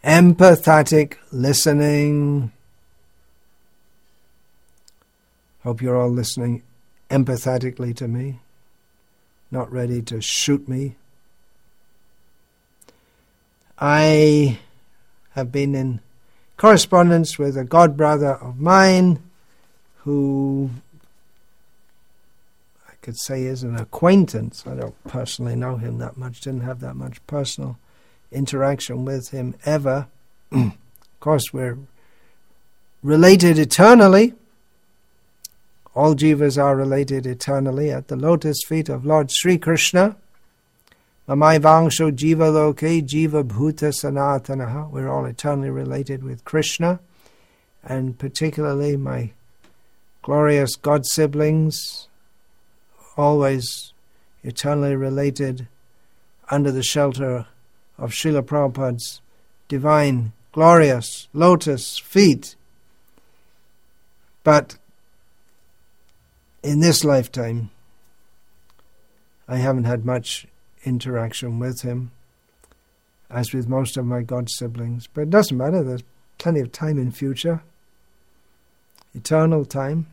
Empathetic listening. Hope you're all listening empathetically to me, not ready to shoot me. I have been in correspondence with a godbrother of mine who I could say is an acquaintance. I don't personally know him that much, didn't have that much personal interaction with him ever. Of course, we're related eternally. All jivas are related eternally at the lotus feet of Lord Sri Krishna. Mamai vangsho jiva loke jiva bhuta sanatanaha. We're all eternally related with Krishna, and particularly my glorious God siblings, always eternally related under the shelter of Srila Prabhupada's divine, glorious lotus feet. But in this lifetime, I haven't had much interaction with him, as with most of my God siblings. But it doesn't matter, there's plenty of time in future. Eternal time.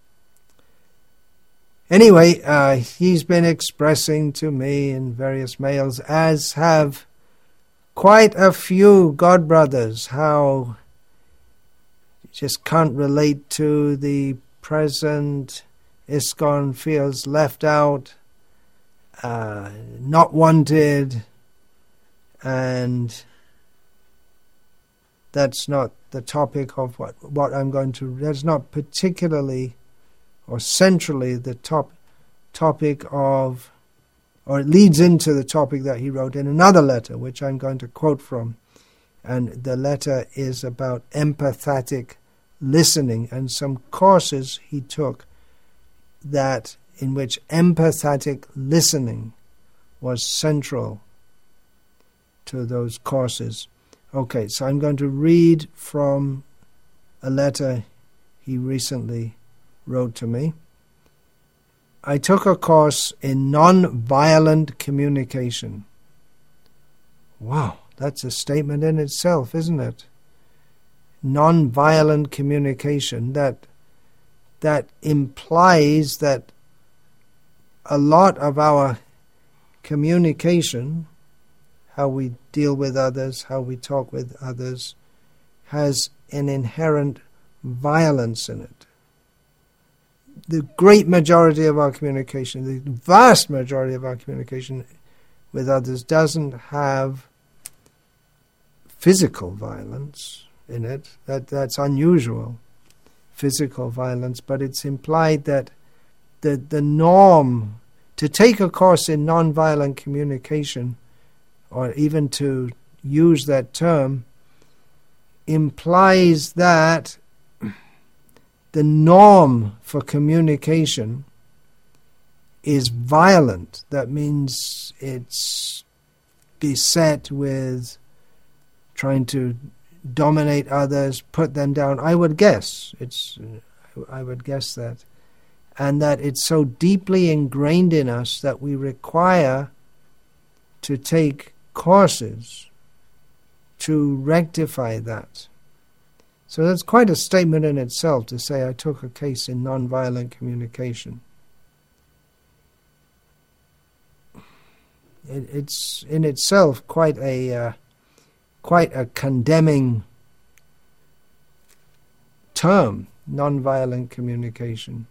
Anyway, he's been expressing to me in various mails, as have quite a few God brothers, how you just can't relate to the present. ISKCON feels left out, not wanted, and that's not the topic of what I'm going to. That's not particularly or centrally the topic of, or it leads into the topic that he wrote in another letter, which I'm going to quote from. And the letter is about empathetic listening and some courses he took that in which empathetic listening was central to those courses. Okay, so I'm going to read from a letter he recently wrote to me. I took a course in non-violent communication. Wow, that's a statement in itself, isn't it? Non-violent communication, that implies that a lot of our communication, how we deal with others, how we talk with others, has an inherent violence in it. The great majority of our communication, the vast majority of our communication with others doesn't have physical violence in it. That's unusual, physical violence, but it's implied that the norm to take a course in nonviolent communication, or even to use that term, implies that the norm for communication is violent. That means it's beset with trying to dominate others, put them down. I would guess that. And that it's so deeply ingrained in us that we require to take courses to rectify that. So that's quite a statement in itself to say I took a case in nonviolent communication. It's in itself quite a condemning term, nonviolent communication.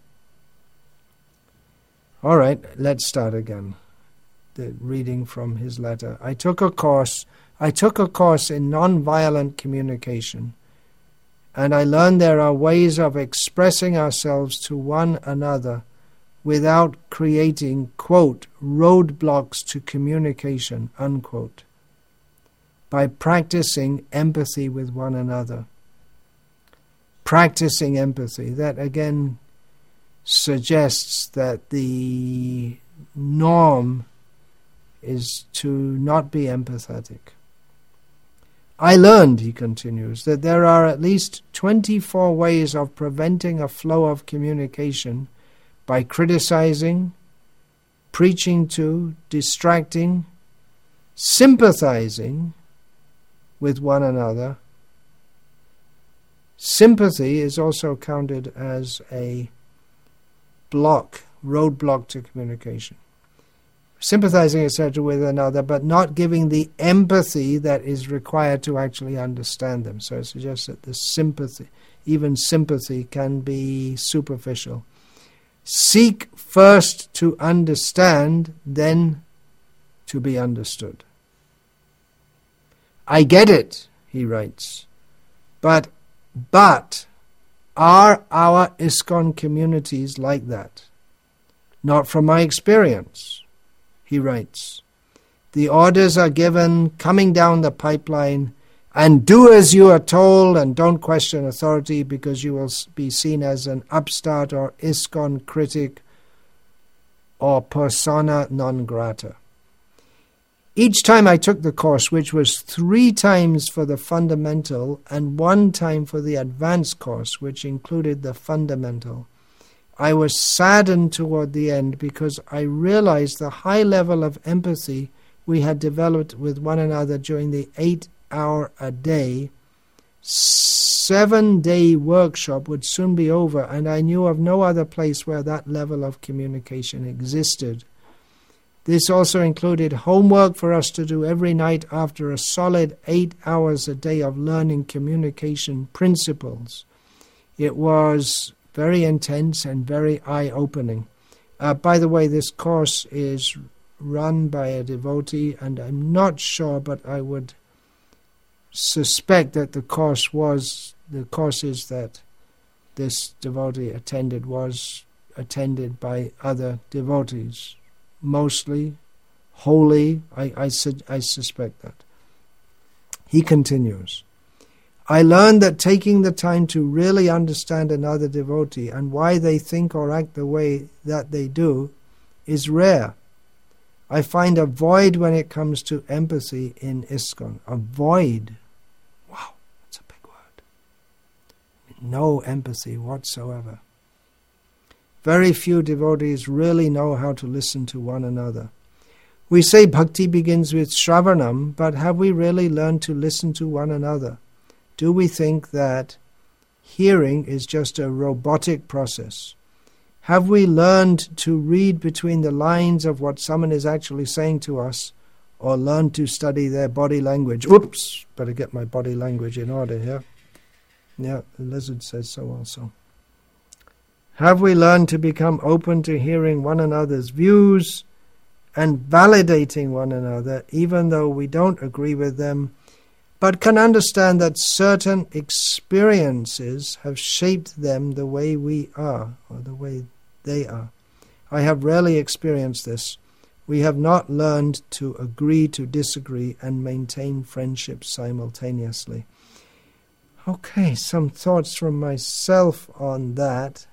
All right, let's start again. The reading from his letter. I took a course in nonviolent communication, and I learned there are ways of expressing ourselves to one another without creating, quote, roadblocks to communication, unquote, by practicing empathy with one another. Practicing empathy, that again suggests that the norm is to not be empathetic. I learned, he continues, that there are at least 24 ways of preventing a flow of communication by criticizing, preaching to, distracting, sympathizing, with one another, sympathy is also counted as a roadblock to communication. Sympathizing, etc., with another, but not giving the empathy that is required to actually understand them. So it suggests that the sympathy, even sympathy, can be superficial. Seek first to understand, then to be understood. I get it, he writes, but are our ISKCON communities like that? Not from my experience, he writes. The orders are given coming down the pipeline, and do as you are told and don't question authority because you will be seen as an upstart or ISKCON critic or persona non grata. Each time I took the course, which was 3 times for the fundamental and 1 time for the advanced course, which included the fundamental, I was saddened toward the end because I realized the high level of empathy we had developed with one another during the 8-hour-a-day, 7-day workshop would soon be over, and I knew of no other place where that level of communication existed. This also included homework for us to do every night after a solid 8 hours a day of learning communication principles. It was very intense and very eye-opening. By the way, this course is run by a devotee, and I'm not sure, but I would suspect that the courses that this devotee attended was attended by other devotees. Mostly, wholly, I suspect that. He continues, I learned that taking the time to really understand another devotee and why they think or act the way that they do is rare. I find a void when it comes to empathy in ISKCON. A void. Wow, that's a big word. No empathy whatsoever. Very few devotees really know how to listen to one another. We say bhakti begins with shravanam, but have we really learned to listen to one another? Do we think that hearing is just a robotic process? Have we learned to read between the lines of what someone is actually saying to us, or learned to study their body language? Oops, better get my body language in order here. Yeah, the lizard says so also. Have we learned to become open to hearing one another's views and validating one another, even though we don't agree with them, but can understand that certain experiences have shaped them the way we are, or the way they are? I have rarely experienced this. We have not learned to agree to disagree and maintain friendship simultaneously. Okay, some thoughts from myself on that,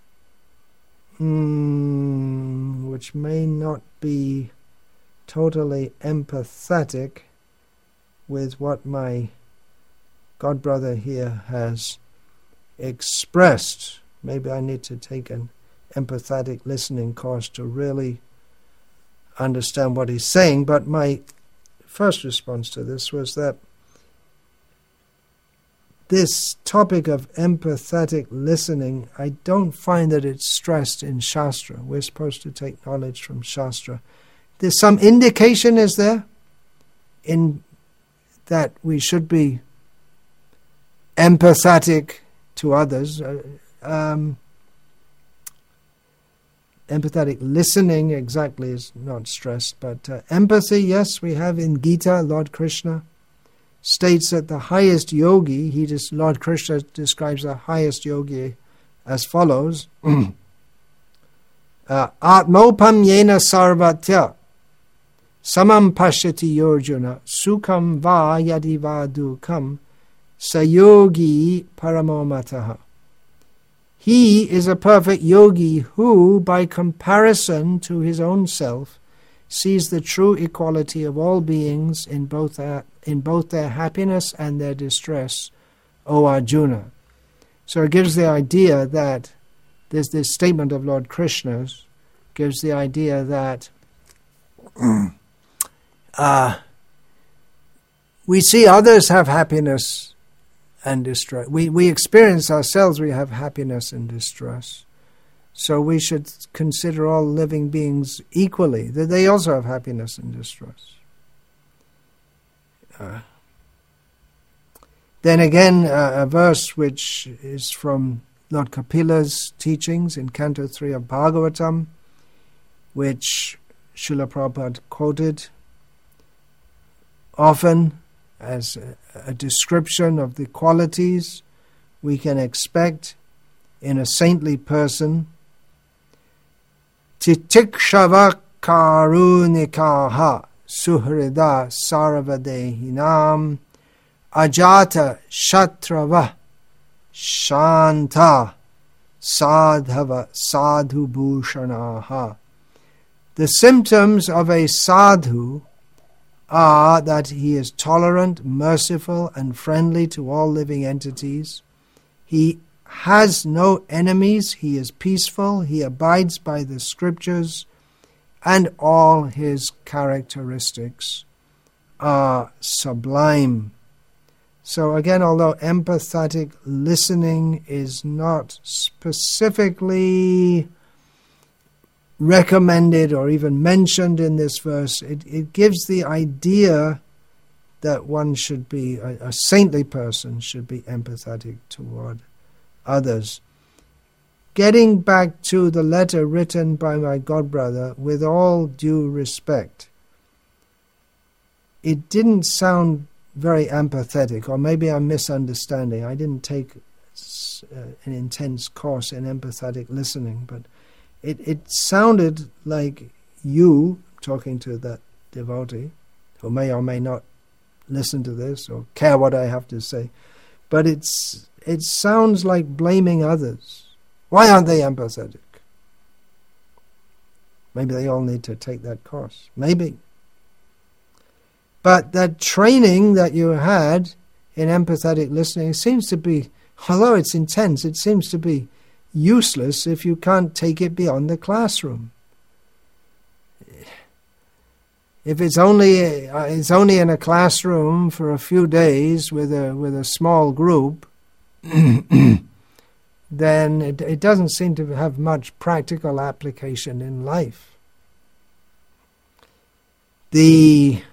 which may not be totally empathetic with what my godbrother here has expressed. Maybe I need to take an empathetic listening course to really understand what he's saying. But my first response to this was that this topic of empathetic listening, I don't find that it's stressed in Shastra. We're supposed to take knowledge from Shastra. There's some indication, is there, in that we should be empathetic to others. Empathetic listening exactly is not stressed, but empathy, yes, we have in Gita. Lord Krishna states that the highest yogi, Lord Krishna describes the highest yogi as follows: Atmopam yena sarvatya samam pashyati yorjuna sukham va yadi va dukam sayogi paramomataha. He is a perfect yogi who, by comparison to his own self, sees the true equality of all beings in both their happiness and their distress, O Arjuna. So it gives the idea that this statement of Lord Krishna's gives the idea that we see others have happiness and distress. We experience ourselves, we have happiness and distress. So we should consider all living beings equally, that they also have happiness and distress. Then again, a verse which is from Lord Kapila's teachings in Canto 3 of Bhagavatam, which Srila Prabhupada quoted often as a description of the qualities we can expect in a saintly person. Titikshava karunikaha suhrida sarvadehinam ajata shatrava shanta sadhava sadhubhushanaha. The symptoms of a sadhu are that he is tolerant, merciful, and friendly to all living entities. He has no enemies, he is peaceful, he abides by the scriptures, and all his characteristics are sublime. So again, although empathetic listening is not specifically recommended or even mentioned in this verse, it gives the idea that one should be, a saintly person should be empathetic toward others. Getting back to the letter written by my godbrother, with all due respect, it didn't sound very empathetic, or maybe I'm misunderstanding. I didn't take an intense course in empathetic listening, but it sounded like you, talking to that devotee, who may or may not listen to this or care what I have to say, but it sounds like blaming others. Why aren't they empathetic? Maybe they all need to take that course. Maybe. But that training that you had in empathetic listening seems to be, although it's intense, it seems to be useless if you can't take it beyond the classroom. If it's only in a classroom for a few days with a small group, then it doesn't seem to have much practical application in life. The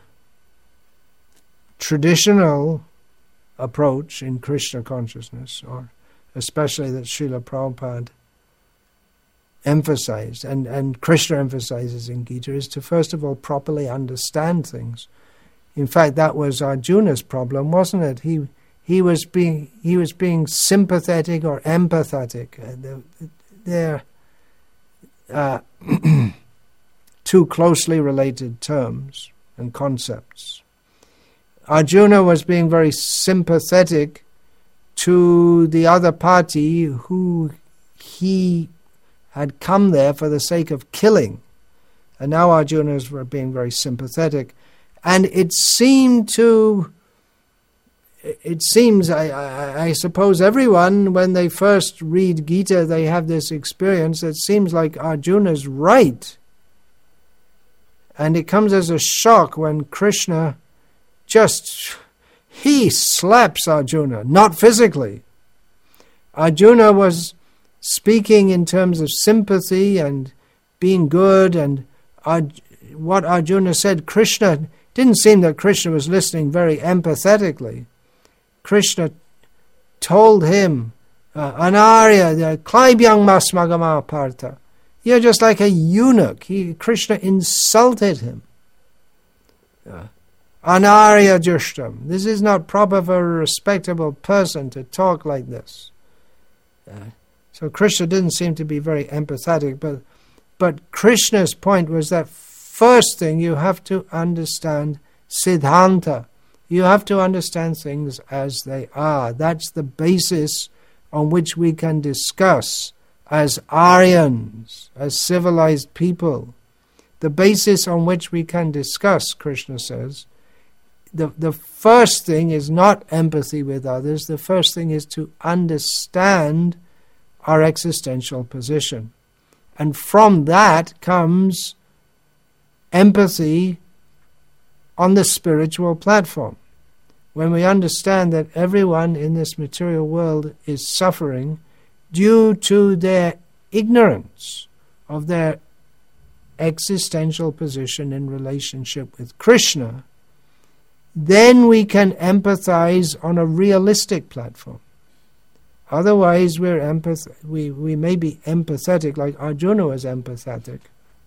traditional approach in Krishna consciousness, or especially that Srila Prabhupada emphasized, and Krishna emphasizes in Gita, is to first of all properly understand things. In fact, that was Arjuna's problem, wasn't it? He was being sympathetic or empathetic. They're two closely related terms and concepts. Arjuna was being very sympathetic to the other party who he had come there for the sake of killing. And now Arjunas were being very sympathetic. And it seems, I suppose everyone, when they first read Gita, they have this experience. It seems like Arjuna's right. And it comes as a shock when Krishna he slaps Arjuna, not physically. Arjuna was speaking in terms of sympathy and being good, and what Arjuna said, didn't seem that Krishna was listening very empathetically. Krishna told him, Anarya, Klaibyang Masmagama Partha, you're just like a eunuch. Krishna insulted him. Anarya Jushtam. This is not proper for a respectable person to talk like this. So Krishna didn't seem to be very empathetic, but Krishna's point was that first thing you have to understand Siddhanta. You have to understand things as they are. That's the basis on which we can discuss as Aryans, as civilized people. The basis on which we can discuss, Krishna says, the first thing is not empathy with others. The first thing is to understand our existential position. And from that comes empathy on the spiritual platform. when we understand that everyone in this material world is suffering due to their ignorance of their existential position in relationship with Krishna, then we can empathize on a realistic platform. Otherwise, we may be empathetic, like Arjuna was empathetic.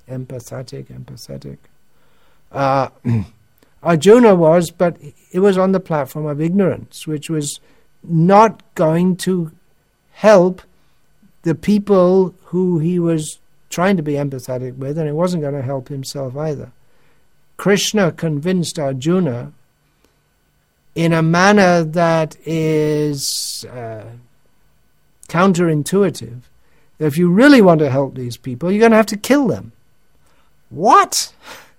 Arjuna was, but it was on the platform of ignorance, which was not going to help the people who he was trying to be empathetic with, and it wasn't going to help himself either. Krishna convinced Arjuna in a manner that is counterintuitive, that if you really want to help these people, you're going to have to kill them. What?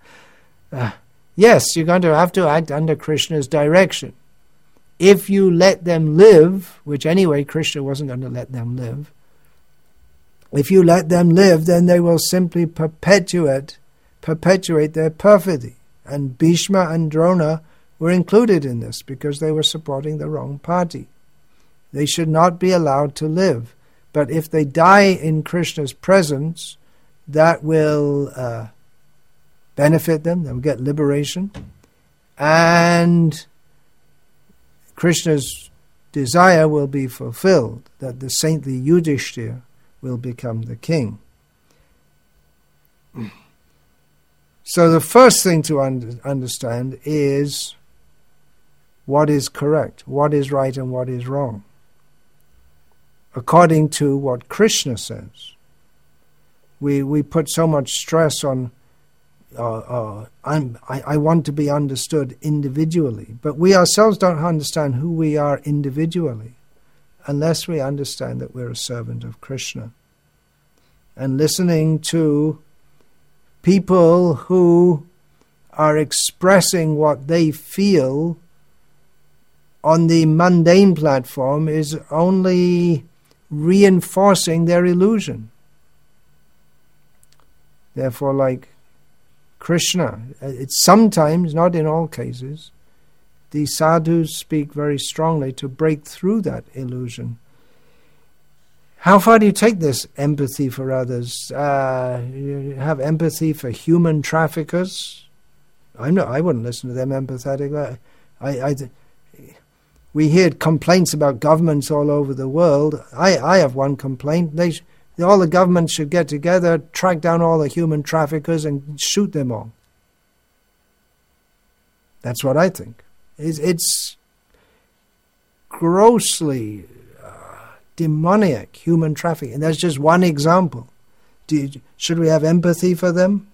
Yes, you're going to have to act under Krishna's direction. If you let them live, which anyway Krishna wasn't going to let them live, if you let them live, then they will simply perpetuate their perfidy. And Bhishma and Drona were included in this because they were supporting the wrong party. They should not be allowed to live. But if they die in Krishna's presence, that will benefit them. They'll get liberation. And Krishna's desire will be fulfilled, that the saintly Yudhishthira will become the king. So the first thing to understand is what is correct, what is right and what is wrong, according to what Krishna says. We put so much stress on I want to be understood individually, but we ourselves don't understand who we are individually unless we understand that we're a servant of Krishna. And listening to people who are expressing what they feel on the mundane platform is only reinforcing their illusion. Therefore, like Krishna, it's sometimes, not in all cases, the sadhus speak very strongly to break through that illusion. How far do you take this empathy for others? You have empathy for human traffickers? I wouldn't listen to them empathetic. We hear complaints about governments all over the world. I have one complaint. All the governments should get together, track down all the human traffickers and shoot them all. That's what I think. It's grossly demoniac, human trafficking. And that's just one example. Should we have empathy for them?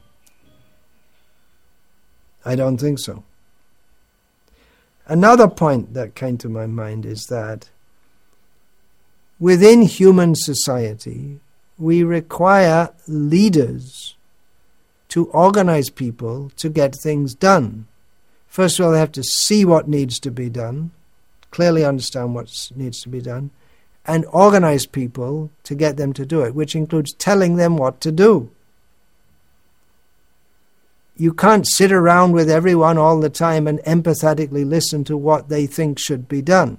I don't think so. Another point that came to my mind is that within human society, we require leaders to organize people to get things done. First of all, they have to see what needs to be done, clearly understand what needs to be done, and organize people to get them to do it, which includes telling them what to do. You can't sit around with everyone all the time and empathetically listen to what they think should be done.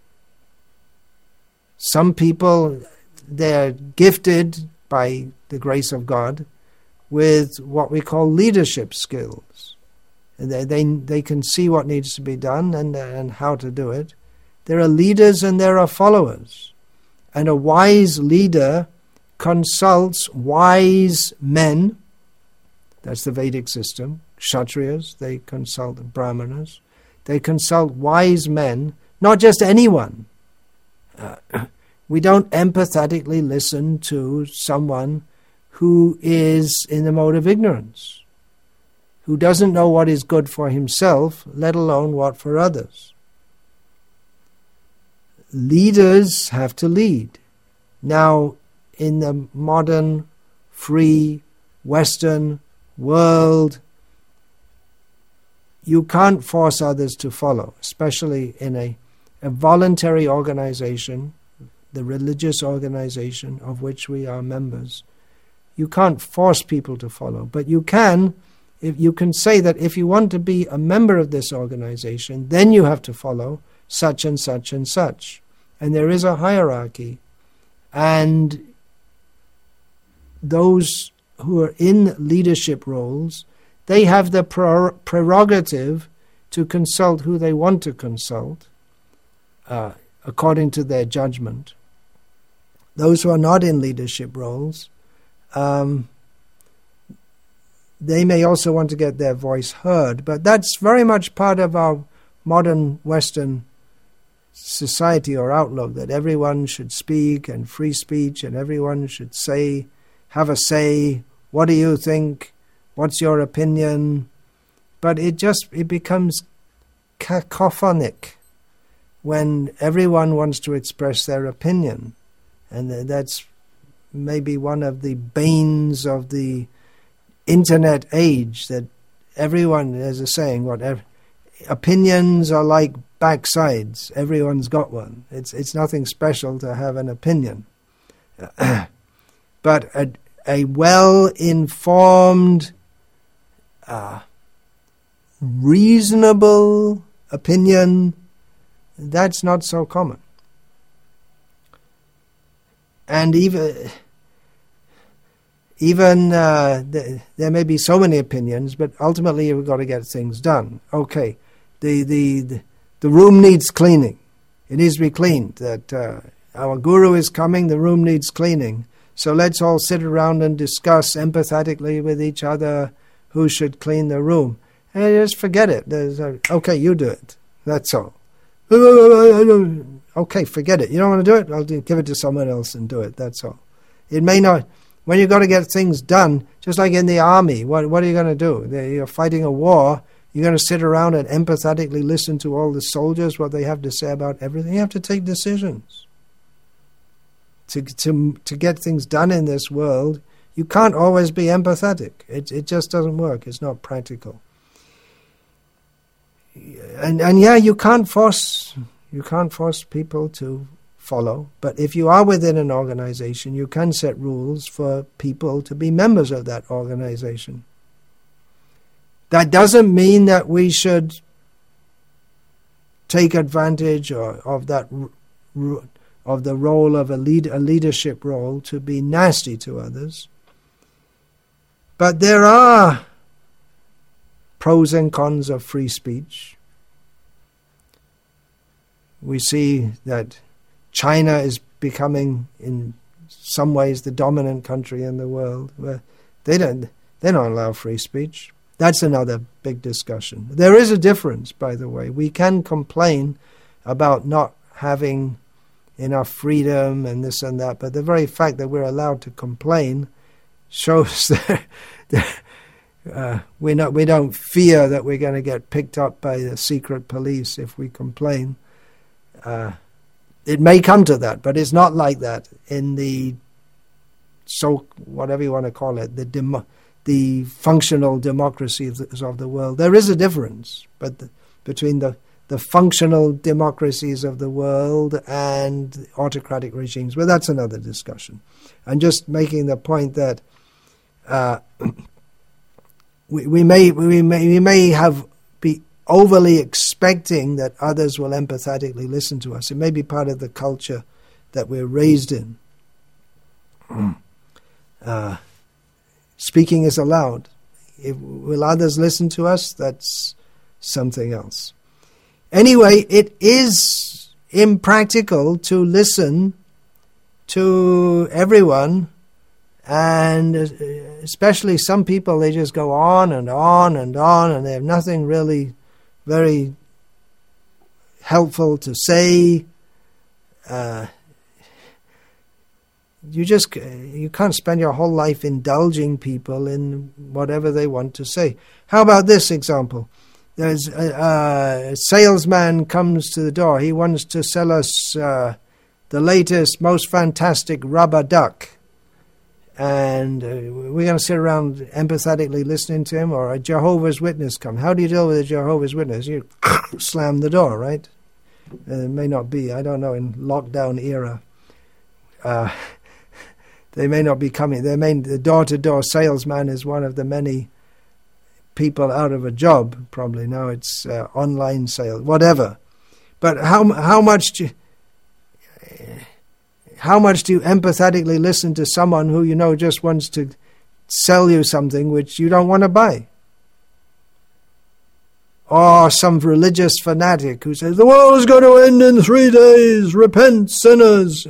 Some people, they're gifted by the grace of God with what we call leadership skills. They can see what needs to be done and how to do it. There are leaders and there are followers. And a wise leader consults wise men. That's the Vedic system. Kshatriyas, they consult Brahmanas. They consult wise men, not just anyone. We don't empathetically listen to someone who is in the mode of ignorance, who doesn't know what is good for himself, let alone what for others. Leaders have to lead. Now, in the modern, free, Western world, you can't force others to follow, especially in a voluntary organization, the religious organization of which we are members. You can't force people to follow, but you can if you can say that if you want to be a member of this organization, then you have to follow such and such and such. And there is a hierarchy. And those who are in leadership roles, they have the prerogative to consult who they want to consult, according to their judgment. Those who are not in leadership roles, they may also want to get their voice heard, but that's very much part of our modern Western society or outlook, that everyone should speak and free speech, and everyone should have a say. What do you think? What's your opinion? But it becomes cacophonic when everyone wants to express their opinion. And that's maybe one of the banes of the internet age, that everyone, there's a saying, opinions are like backsides. Everyone's got one. It's nothing special to have an opinion. But a well-informed, reasonable opinion, that's not so common. And even there may be so many opinions, but ultimately you've got to get things done. Okay, the room needs cleaning. It needs to be cleaned. That our guru is coming, the room needs cleaning. So let's all sit around and discuss empathetically with each other who should clean the room. And just forget it. Okay, you do it. That's all. Okay, forget it. You don't want to do it? I'll give it to someone else and do it. That's all. It may not. When you've got to get things done, just like in the army, what are you going to do? You're fighting a war. You're going to sit around and empathetically listen to all the soldiers, what they have to say about everything. You have to take decisions. To get things done in this world, you can't always be empathetic. It just doesn't work. It's not practical. And yeah, you can't force people to follow, but if you are within an organization, you can set rules for people to be members of that organization. That doesn't mean that we should take advantage of the role of a leadership role to be nasty to others. But there are pros and cons of free speech. We see that China is becoming, in some ways, the dominant country in the world, where they don't allow free speech. That's another big discussion. There is a difference, by the way. We can complain about not having enough freedom and this and that, but the very fact that we're allowed to complain shows that we don't fear that we're going to get picked up by the secret police if we complain. It may come to that, but it's not like that in the whatever you want to call it, the functional democracies of the world. There is a difference, but between the functional democracies of the world and autocratic regimes. Well, that's another discussion. I'm just making the point that we may have be overly expecting that others will empathetically listen to us. It may be part of the culture that we're raised in. Speaking is allowed. Will others listen to us? That's something else. Anyway, it is impractical to listen to everyone, and especially some people, they just go on and on and on, and they have nothing really very helpful to say. You can't spend your whole life indulging people in whatever they want to say. How about this example? There's a salesman comes to the door. He wants to sell us the latest, most fantastic rubber duck. And we're going to sit around empathetically listening to him, or a Jehovah's Witness come. How do you deal with a Jehovah's Witness? You slam the door, right? It may not be, I don't know, in lockdown era. They may not be coming. The door-to-door salesman is one of the many people out of a job. Probably now it's online sales, whatever. But how much do you empathetically listen to someone who you know just wants to sell you something which you don't want to buy? Or some religious fanatic who says, the world is going to end in 3 days, repent, sinners.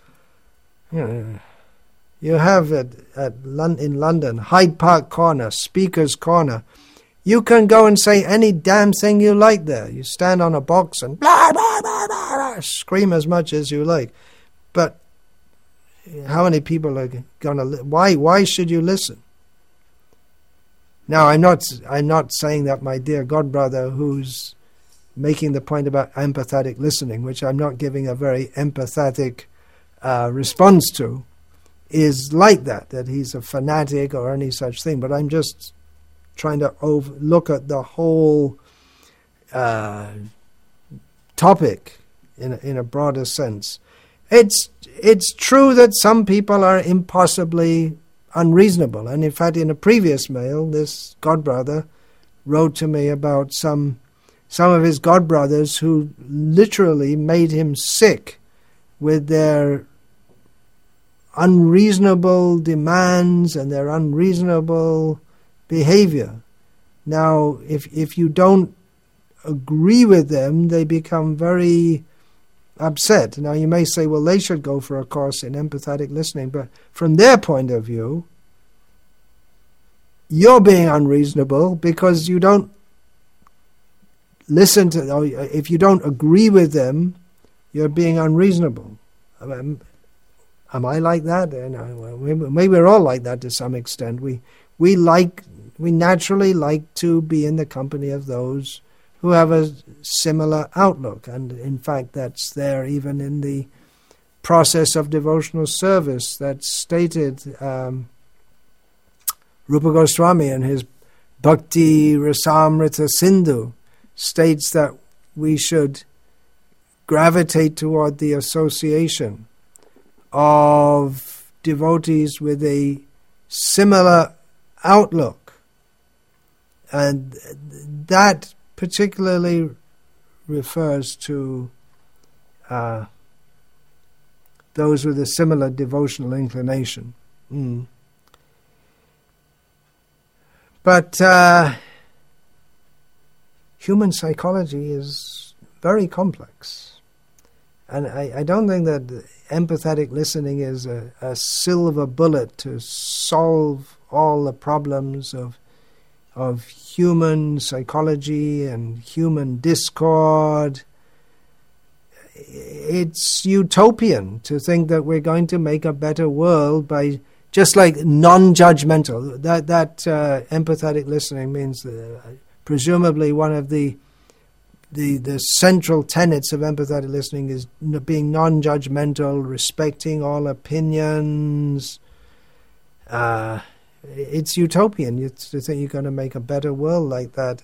You have in London, Hyde Park Corner, Speaker's Corner. You can go and say any damn thing you like there. You stand on a box and blah, blah, blah, blah, blah, scream as much as you like. But how many people are going to... Why should you listen? Now, I'm not saying that my dear godbrother who's making the point about empathetic listening, which I'm not giving a very empathetic response to, is like that he's a fanatic or any such thing. But I'm just trying to look at the whole topic in a broader sense. It's true that some people are impossibly unreasonable. And in fact, in a previous mail, this godbrother wrote to me about some of his godbrothers who literally made him sick with their unreasonable demands and their unreasonable behavior. Now, if you don't agree with them, they become very upset. Now, you may say, well, they should go for a course in empathetic listening, but from their point of view, you're being unreasonable because you don't listen to, or if you don't agree with them, you're being unreasonable. Am I like that? Maybe we're all like that to some extent. We naturally like to be in the company of those who have a similar outlook. And in fact, that's there even in the process of devotional service that's stated. Rupa Goswami in his Bhakti Rasamrita Sindhu states that we should gravitate toward the association of devotees with a similar outlook. And that particularly refers to those with a similar devotional inclination. But human psychology is very complex. And I don't think that empathetic listening is a silver bullet to solve all the problems of human psychology and human discord. It's utopian to think that we're going to make a better world by just like non-judgmental. That empathetic listening means presumably one of the central tenets of empathetic listening is being non-judgmental, respecting all opinions. It's utopian to think you're going to make a better world like that.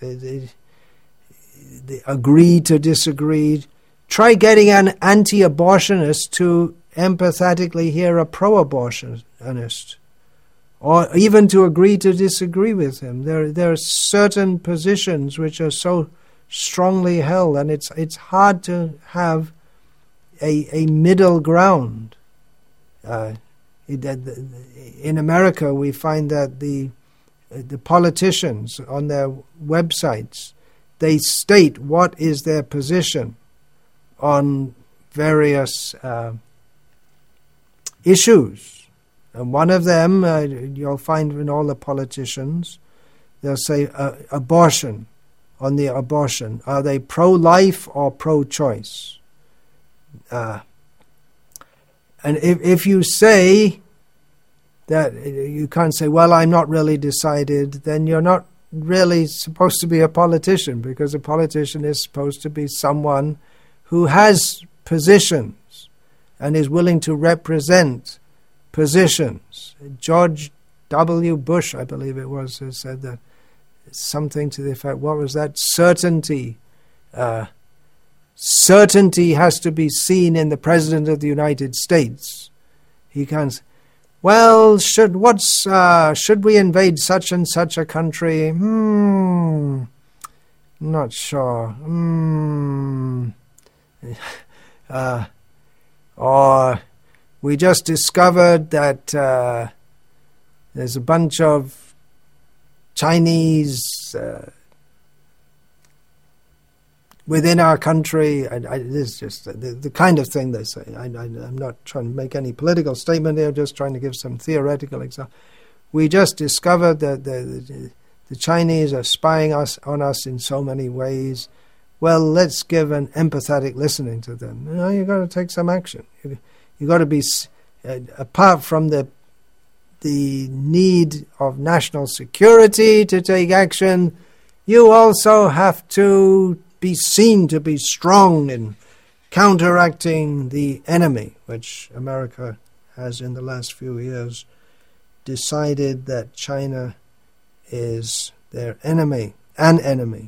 Agree to disagree. Try getting an anti-abortionist to empathetically hear a pro-abortionist, or even to agree to disagree with him. There are certain positions which are so strongly held, and it's hard to have a middle ground. In America, we find that the politicians on their websites, they state what is their position on various issues. And one of them, you'll find in all the politicians, they'll say abortion. On the abortion, are they pro-life or pro-choice? And if you say that, you can't say, well, I'm not really decided, then you're not really supposed to be a politician, because a politician is supposed to be someone who has positions and is willing to represent positions. George W. Bush, I believe it was, who said that something to the effect, what was that? Certainty. Certainty has to be seen in the President of the United States. He can't. well, should we invade such and such a country? Not sure. Or we just discovered that there's a bunch of Chinese within our country. This is just the kind of thing they say. I'm not trying to make any political statement here, just trying to give some theoretical example. We just discovered that the Chinese are spying on us in so many ways. Well, let's give an empathetic listening to them. You've got to take some action. You've got to be, apart from the need of national security to take action, you also have to be seen to be strong in counteracting the enemy, which America has in the last few years decided that China is their enemy, an enemy.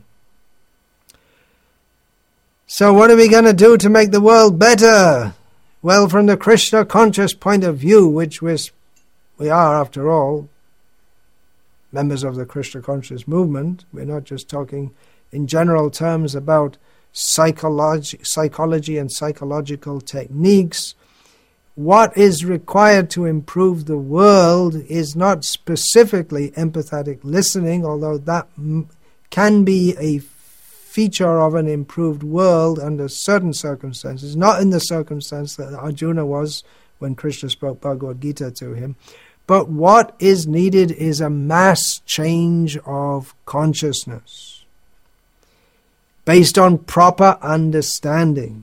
So what are we going to do to make the world better? Well, from the Krishna conscious point of view, which we are, after all, members of the Krishna conscious movement, we're not just talking in general terms about psychology and psychological techniques. What is required to improve the world is not specifically empathetic listening, although that can be a feature of an improved world under certain circumstances, not in the circumstance that Arjuna was when Krishna spoke Bhagavad Gita to him. But what is needed is a mass change of consciousness based on proper understanding.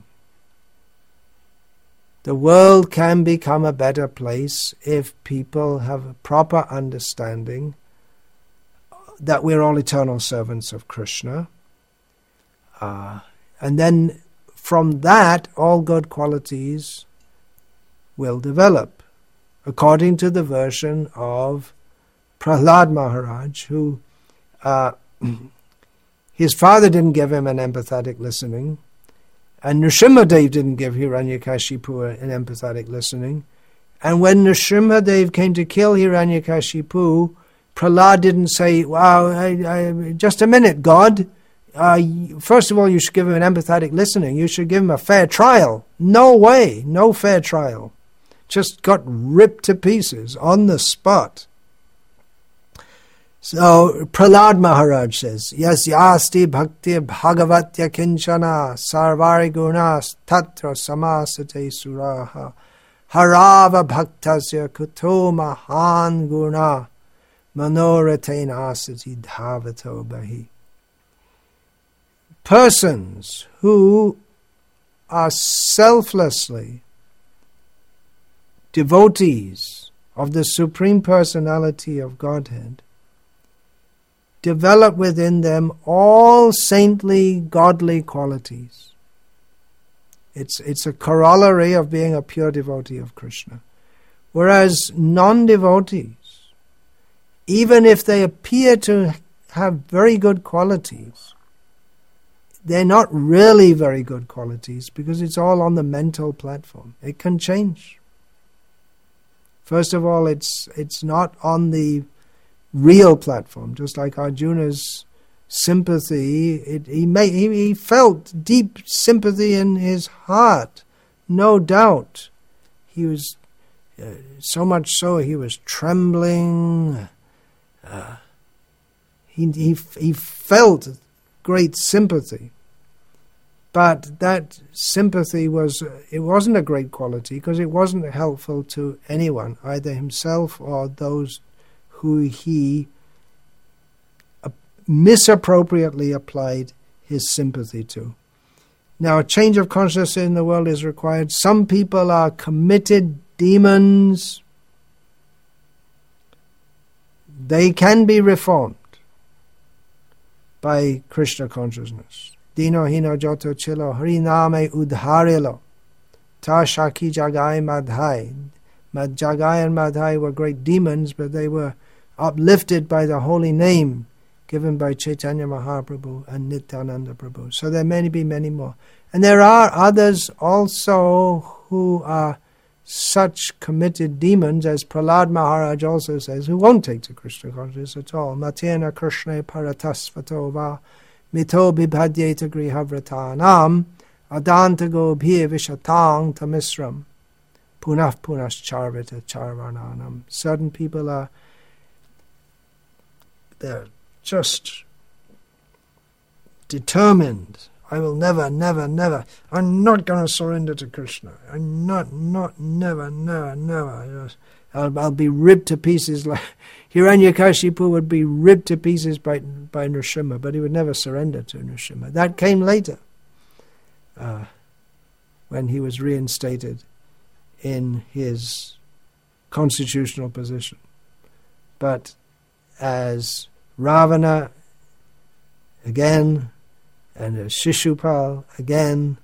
The world can become a better place if people have a proper understanding that we're all eternal servants of Krishna. And then from that, all good qualities will develop, according to the version of Prahlad Maharaj, who his father didn't give him an empathetic listening, and Nrsimhadev didn't give Hiranyakashipu an empathetic listening. And when Nrsimhadev came to kill Hiranyakashipu, Prahlad didn't say, wow, just a minute, God. First of all, you should give him an empathetic listening. You should give him a fair trial. No way, no fair trial. Just got ripped to pieces on the spot. So Prahlad Maharaj says, Yasyasti bhakti bhagavatya kinchana sarvari gunas tatra samasate suraha harava bhaktasya kuto mahan guna manoratena asati dhavato bahi. Persons who are selflessly devotees of the Supreme Personality of Godhead develop within them all saintly, godly qualities. It's a corollary of being a pure devotee of Krishna. Whereas non-devotees, even if they appear to have very good qualities, they're not really very good qualities because it's all on the mental platform. It can change. First of all, it's not on the real platform, just like Arjuna's sympathy. He felt deep sympathy in his heart, no doubt. He was so much so he was trembling. He felt great sympathy, but that sympathy wasn't a great quality because it wasn't helpful to anyone, either himself or those who he misappropriately applied his sympathy to. Now, a change of consciousness in the world is required. Some people are committed demons. They can be reformed by Krishna consciousness. Dino hino joto chilo hariname udharilo ta shaki jagai madhai. Jagai and Madhai were great demons, but they were uplifted by the holy name given by Chaitanya Mahaprabhu and Nityananda Prabhu. So there may be many more. And there are others also who are such committed demons, as Prahlad Maharaj also says, who won't take to Krishna consciousness at all. Matena Krishna paratasvato va mito bibhadyeta grihavratanam adantago bhiya vishatang tamisram punaf charvita charvananam. Certain people they're just determined. I will never, I'm not going to surrender to Krishna. I'm never. I'll be ripped to pieces like Hiranyakashipu would be ripped to pieces by Nrsimha, but he would never surrender to Nrsimha. That came later, when he was reinstated in his constitutional position. But as Ravana again, and as Shishupal again,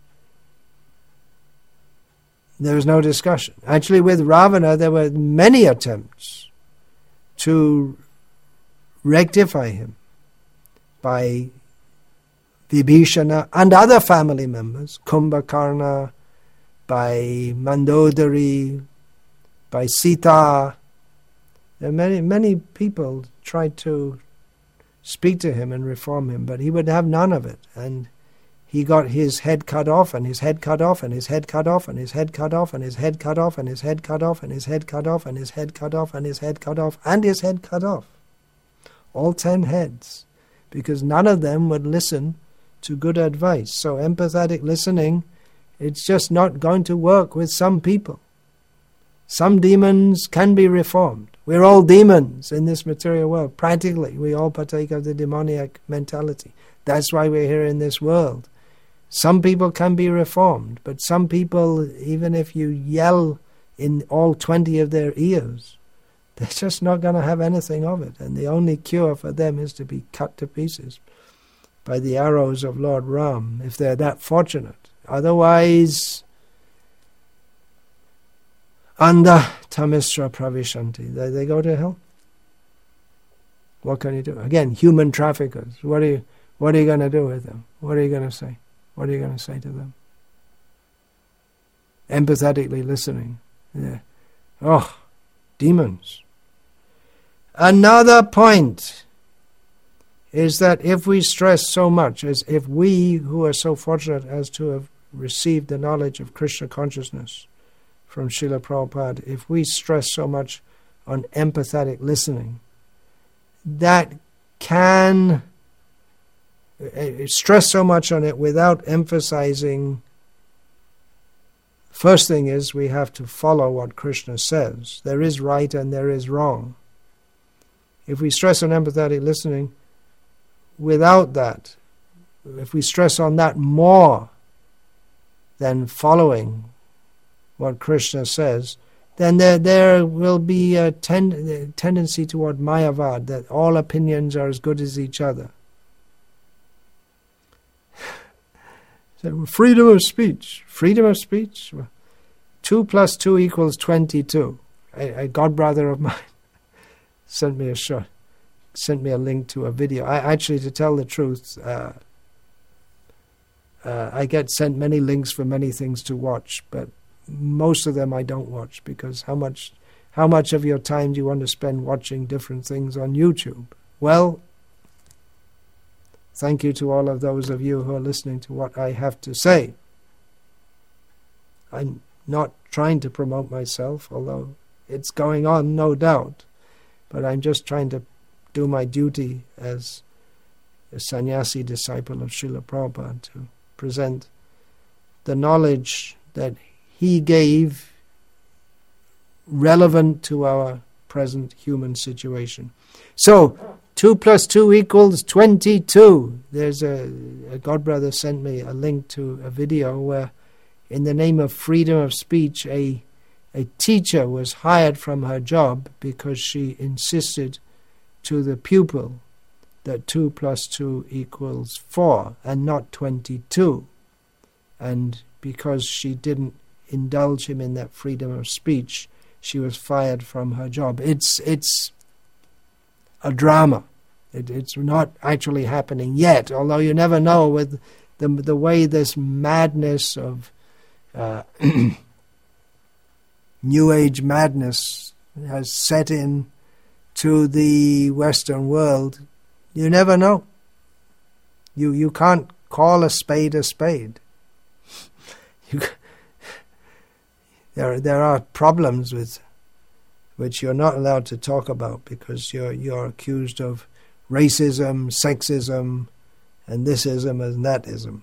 there was no discussion. Actually, with Ravana, there were many attempts to rectify him by Vibhishana and other family members, Kumbhakarna, by Mandodari, by Sita. There are many people tried to speak to him and reform him, but he would have none of it. And he got his head cut off, and his head cut off, and his head cut off, and his head cut off, and his head cut off, and his head cut off, and his head cut off, and his head cut off, and his head cut off, and his head cut off. All 10 heads, because none of them would listen to good advice. So empathetic listening, it's just not going to work with some people. Some demons can be reformed. We're all demons in this material world. Practically, we all partake of the demoniac mentality. That's why we're here in this world. Some people can be reformed, but some people, even if you yell in all 20 of their ears, they're just not going to have anything of it. And the only cure for them is to be cut to pieces by the arrows of Lord Ram, if they're that fortunate. Otherwise, Anda Tamisra Pravishanti. They go to hell. What can you do? Again, human traffickers. What are you going to do with them? What are you going to say? What are you going to say to them? Empathetically listening. Yeah. Oh, demons. Another point is that if we stress so much, as if we who are so fortunate as to have received the knowledge of Krishna consciousness from Srila Prabhupada, if we stress so much on empathetic listening, that can stress so much on it without emphasizing. First thing is we have to follow what Krishna says. There is right and there is wrong. If we stress on empathetic listening, without that, if we stress on that more than following what Krishna says, then there will be a tendency toward Mayavad, that all opinions are as good as each other. So freedom of speech. 2 + 2 = 22. A godbrother of mine sent me a link to a video. Actually, to tell the truth, I get sent many links for many things to watch, but most of them I don't watch, because how much of your time do you want to spend watching different things on YouTube? Well, thank you to all of those of you who are listening to what I have to say. I'm not trying to promote myself, although it's going on, no doubt, but I'm just trying to do my duty as a sannyasi disciple of Srila Prabhupada, to present the knowledge that he gave relevant to our present human situation. So, 2 + 2 = 22. There's a godbrother sent me a link to a video where, in the name of freedom of speech, a teacher was hired from her job because she insisted to the pupil that 2 + 2 = 4 and not 22. And because she didn't indulge him in that freedom of speech, she was fired from her job. It's a drama. It's not actually happening yet, although you never know with the way this madness of New Age madness has set in to the Western world, you never know. You can't call a spade a spade. There are problems with which you're not allowed to talk about because you're accused of racism, sexism, and thisism and thatism.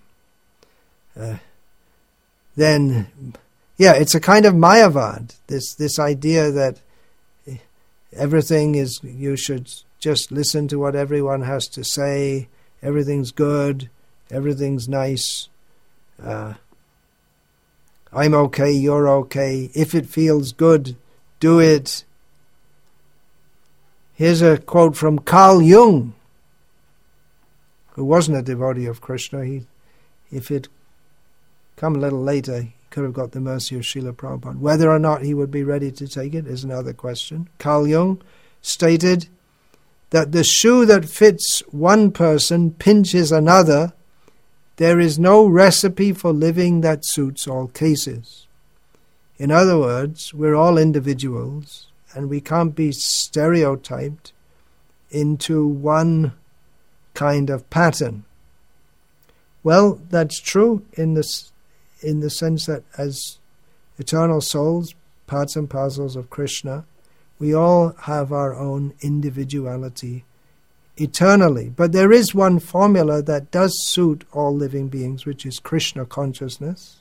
Then, it's a kind of Mayavad. This idea that everything is, you should just listen to what everyone has to say. Everything's good. Everything's nice. I'm okay, you're okay. If it feels good, do it. Here's a quote from Carl Jung, who wasn't a devotee of Krishna. If it come a little later, he could have got the mercy of Srila Prabhupada. Whether or not he would be ready to take it is another question. Carl Jung stated that the shoe that fits one person pinches another. There is no recipe for living that suits all cases. In other words, we're all individuals, and we can't be stereotyped into one kind of pattern. Well, that's true in the sense that as eternal souls, parts and parcels of Krishna, we all have our own individuality eternally. But there is one formula that does suit all living beings, which is Krishna consciousness.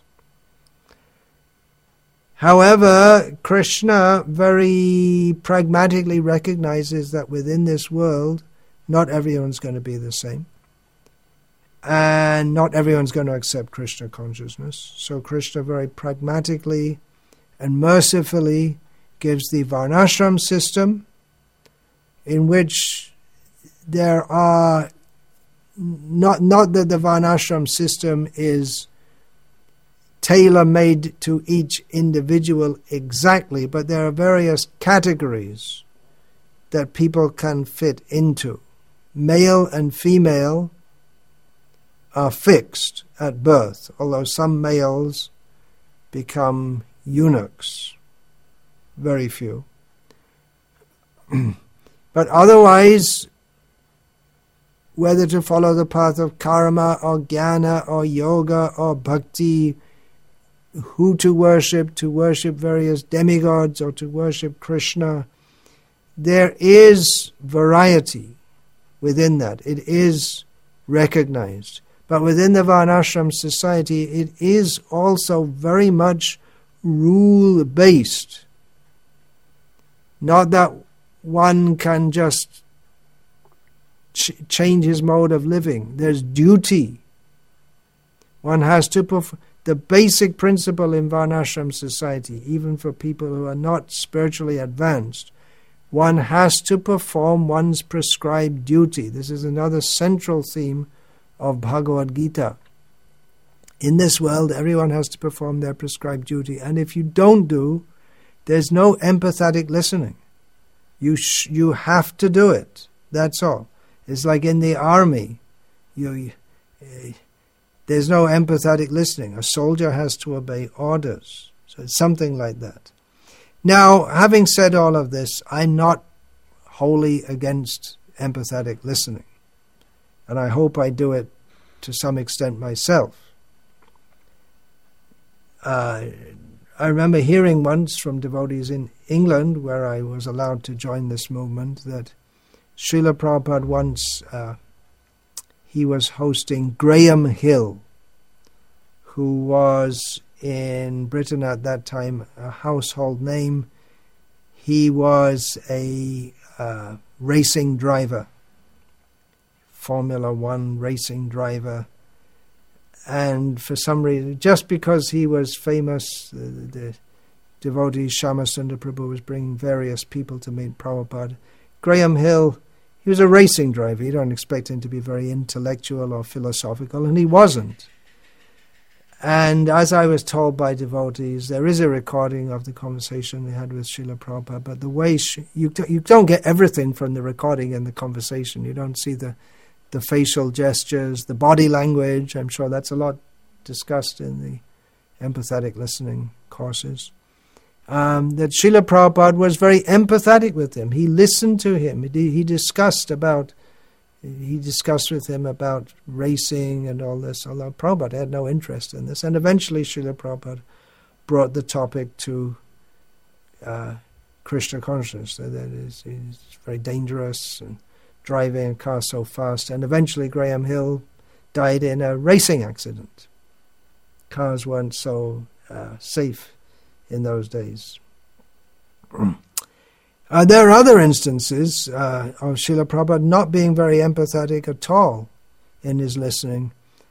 However, Krishna very pragmatically recognizes that within this world, not everyone's going to be the same. And not everyone's going to accept Krishna consciousness. So Krishna very pragmatically and mercifully gives the Varnashram system, in which there are, not that the Varnashram system is tailor-made to each individual exactly, but there are various categories that people can fit into. Male and female are fixed at birth, although some males become eunuchs. Very few. But otherwise, whether to follow the path of karma or jnana or yoga or bhakti, who to worship various demigods or to worship Krishna, there is variety within that. It is recognized. But within the Varnashram society, it is also very much rule-based. Not that one can just change his mode of living. There's duty. One has to perform. The basic principle in Varnashram society, even for people who are not spiritually advanced, one has to perform one's prescribed duty. This is another central theme of Bhagavad Gita. In this world, everyone has to perform their prescribed duty. And if you don't do, there's no empathetic listening. You have to do it. That's all. It's like in the army. There's no empathetic listening. A soldier has to obey orders. So it's something like that. Now, having said all of this, I'm not wholly against empathetic listening. And I hope I do it to some extent myself. I remember hearing once from devotees in England, where I was allowed to join this movement, that Srila Prabhupada once, he was hosting Graham Hill, who was in Britain at that time a household name. He was a racing driver, Formula One racing driver. And for some reason, just because he was famous, the devotee Shyamasundar Prabhu was bringing various people to meet Prabhupada. Graham Hill, he was a racing driver. You don't expect him to be very intellectual or philosophical, and he wasn't. And as I was told by devotees, there is a recording of the conversation they had with Srila Prabhupada, but the way you don't get everything from the recording and the conversation. You don't see the facial gestures, the body language. I'm sure that's a lot discussed in the empathetic listening courses. that Srila Prabhupada was very empathetic with him. He listened to him. He discussed with him about racing and all this, although Prabhupada had no interest in this. And eventually Srila Prabhupada brought the topic to Krishna consciousness, that it's very dangerous and driving a car so fast. And eventually Graham Hill died in a racing accident. Cars weren't so safe in those days. There are other instances of Srila Prabhupada not being very empathetic at all in his listening.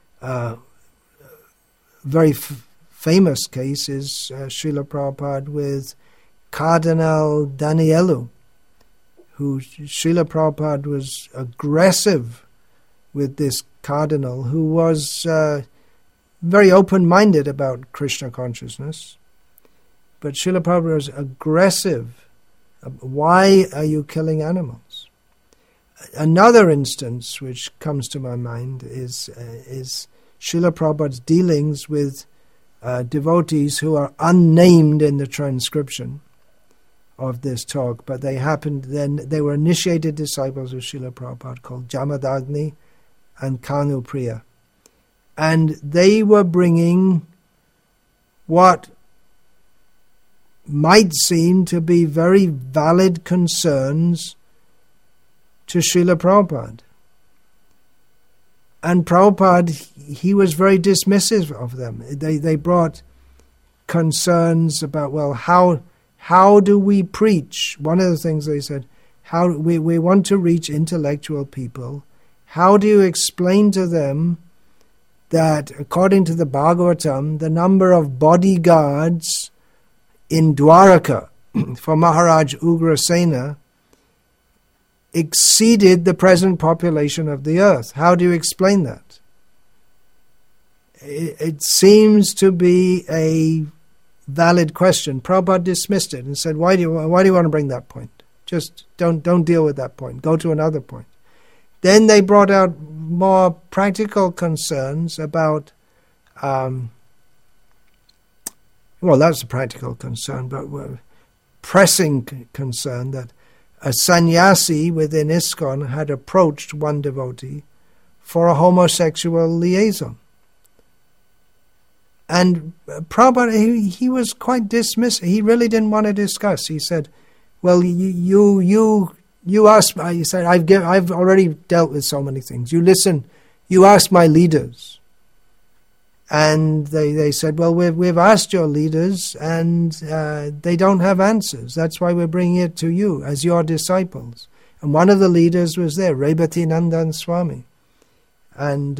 Very famous case is Srila Prabhupada with Cardinal Danielu, who Srila Prabhupada was aggressive with this cardinal, who was very open-minded about Krishna consciousness. But Srila Prabhupada was aggressive. Why are you killing animals? Another instance which comes to my mind is Srila Prabhupada's dealings with devotees who are unnamed in the transcription of this talk, but they were initiated disciples of Srila Prabhupada called Jamadagni and Kanupriya. And they were bringing what might seem to be very valid concerns to Srila Prabhupada. And Prabhupada, he was very dismissive of them. They brought concerns about, well, how do we preach? One of the things they said, we want to reach intellectual people. How do you explain to them that, according to the Bhagavatam, the number of bodyguards in Dwaraka for Maharaj Ugrasena exceeded the present population of the earth? How do you explain that? It seems to be a valid question. Prabhupada dismissed it and said, why do you want to bring that point? Just don't deal with that point. Go to another point. Then they brought out more practical concerns about, that's a practical concern, but pressing concern that a sannyasi within ISKCON had approached one devotee for a homosexual liaison. And Prabhupada, he was quite dismissive. He really didn't want to discuss. He said, well, you ask, he said, I've already dealt with so many things. You listen, you ask my leaders. And they said, well, we've asked your leaders and they don't have answers. That's why we're bringing it to you as your disciples. And one of the leaders was there, Rebati Nandan Swami. And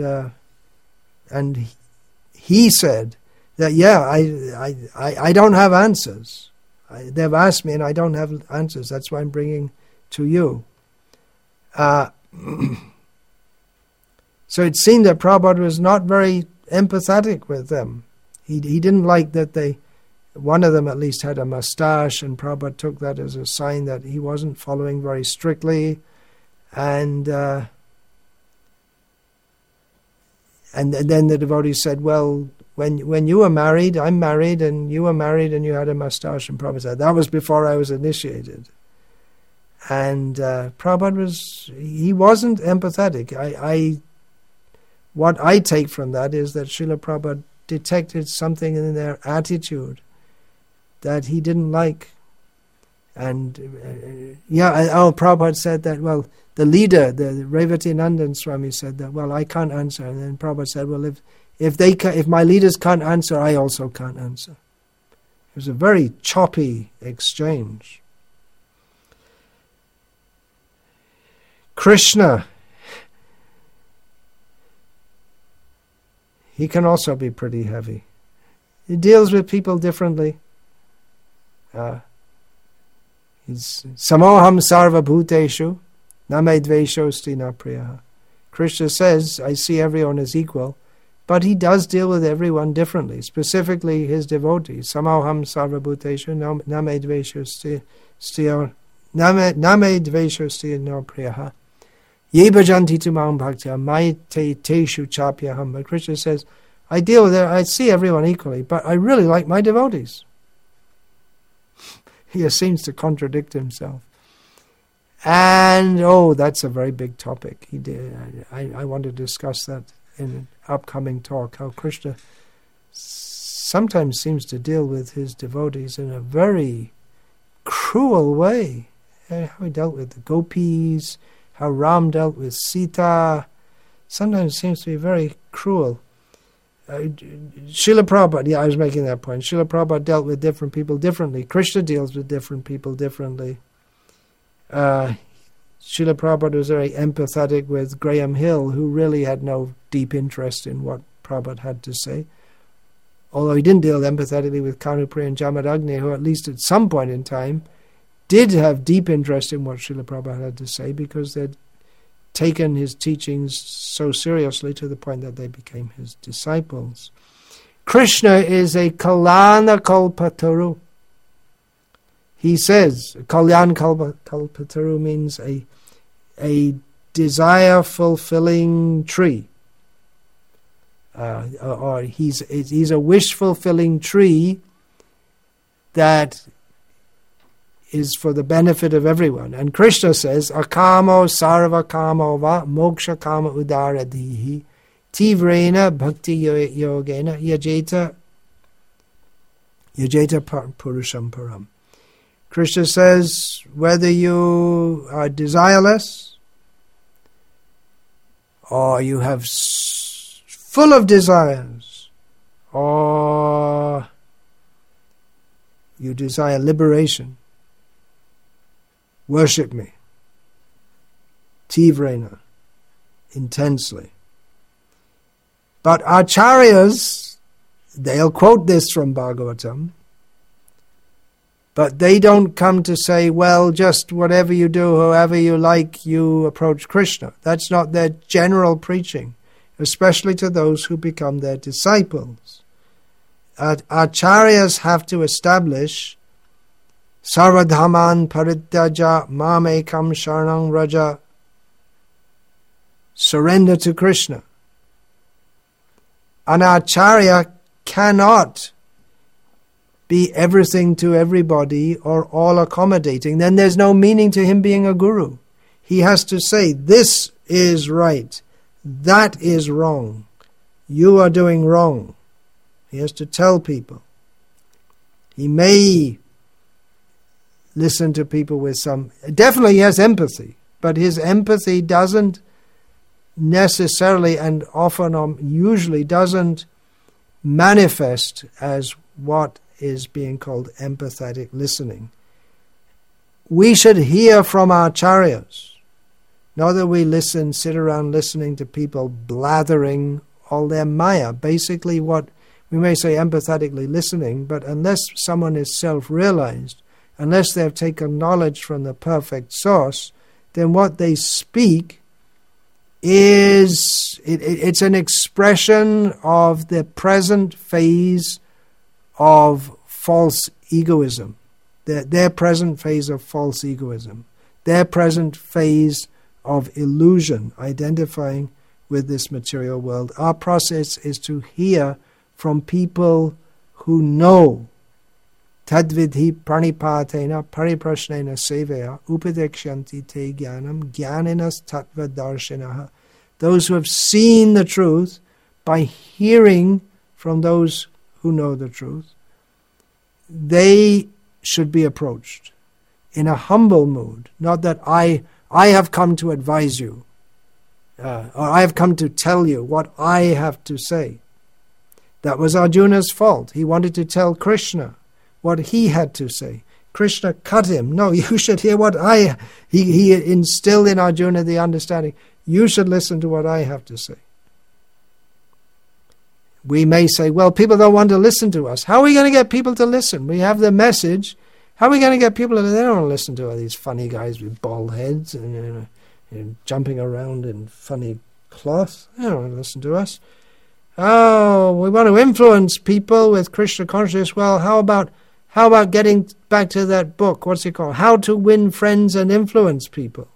he said that, I don't have answers. They've asked me and I don't have answers. That's why I'm bringing to you. So it seemed that Prabhupada was not very empathetic with them. He didn't like that one of them at least had a mustache, and Prabhupada took that as a sign that he wasn't following very strictly. And then the devotee said, well, when you were married, I'm married, and you were married and you had a mustache. And Prabhupada said, that was before I was initiated. And Prabhupada wasn't empathetic. What I take from that is that Srila Prabhupada detected something in their attitude that he didn't like. And Prabhupada said that, well, the leader, the Ravati Nandan Swami said that, well, I can't answer. And then Prabhupada said, well, if my leaders can't answer, I also can't answer. It was a very choppy exchange. Krishna, he can also be pretty heavy. He deals with people differently. He's samoham sarva bhuteshu name dveshosti na priyaha. Krishna says, I see everyone as equal, but he does deal with everyone differently, specifically his devotees. Samoham sarva bhuteshu name dveshosti na priyaha. Ye bhajanti tumam bhaktya maite teshu chapyaham. But Krishna says, I see everyone equally, but I really like my devotees. He seems to contradict himself. And, that's a very big topic. I want to discuss that in an upcoming talk, how Krishna sometimes seems to deal with his devotees in a very cruel way. How he dealt with the gopis, how Ram dealt with Sita, sometimes seems to be very cruel. Srila Prabhupada, I was making that point. Srila Prabhupada dealt with different people differently. Krishna deals with different people differently. Srila Prabhupada was very empathetic with Graham Hill, who really had no deep interest in what Prabhupada had to say. Although he didn't deal empathetically with Kanupriya and Jamadagni, who at least at some point in time did have deep interest in what Srila Prabhupada had to say, because they'd taken his teachings so seriously to the point that they became his disciples. Krishna is a Kalyana Kalpataru. He says, Kalyan Kalpataru means a desire-fulfilling tree. Or he's a wish-fulfilling tree that is for the benefit of everyone. And Krishna says, Akamo sarva kamo va moksha kama udaradihi tivrena bhakti yogena yajeta purusham param. Krishna says, whether you are desireless or you have full of desires, or you desire liberation, worship me, tivrena, intensely. But acharyas, they'll quote this from Bhagavatam, but they don't come to say, well, just whatever you do, however you like, you approach Krishna. That's not their general preaching, especially to those who become their disciples. Acharyas have to establish Sarvadhaman parityaja mamekam sharanam raja. Surrender to Krishna. An acharya cannot be everything to everybody or all accommodating. Then there's no meaning to him being a guru. He has to say, this is right, that is wrong, you are doing wrong. He has to tell people. He may listen to people with some... Definitely he has empathy, but his empathy doesn't necessarily and often usually doesn't manifest as what is being called empathetic listening. We should hear from our acharyas, not that we sit around listening to people blathering all their maya. Basically what we may say empathetically listening, but unless someone is self-realized, unless they have taken knowledge from the perfect source, then what they speak is, it's an expression of the present phase of false egoism, their present phase of false egoism, their present phase of illusion, identifying with this material world. Our process is to hear from people who know tadvidhi pranipatena pariprashnena seveya upadekshanti te jnanam jnaninas tattva darshinaha. Those who have seen the truth by hearing from those who know the truth, they should be approached in a humble mood, not that I have come to advise you, or I have come to tell you what I have to say. That was Arjuna's fault. He wanted to tell Krishna what he had to say. Krishna cut him. No, you should hear what he instilled in Arjuna the understanding. You should listen to what I have to say. We may say, well, people don't want to listen to us. How are we going to get people to listen? We have the message. How are we going to get people to... They don't want to listen to all these funny guys with bald heads and jumping around in funny cloth. They don't want to listen to us. Oh, we want to influence people with Krishna consciousness. Well, how about getting back to that book? What's it called? How to Win Friends and Influence People.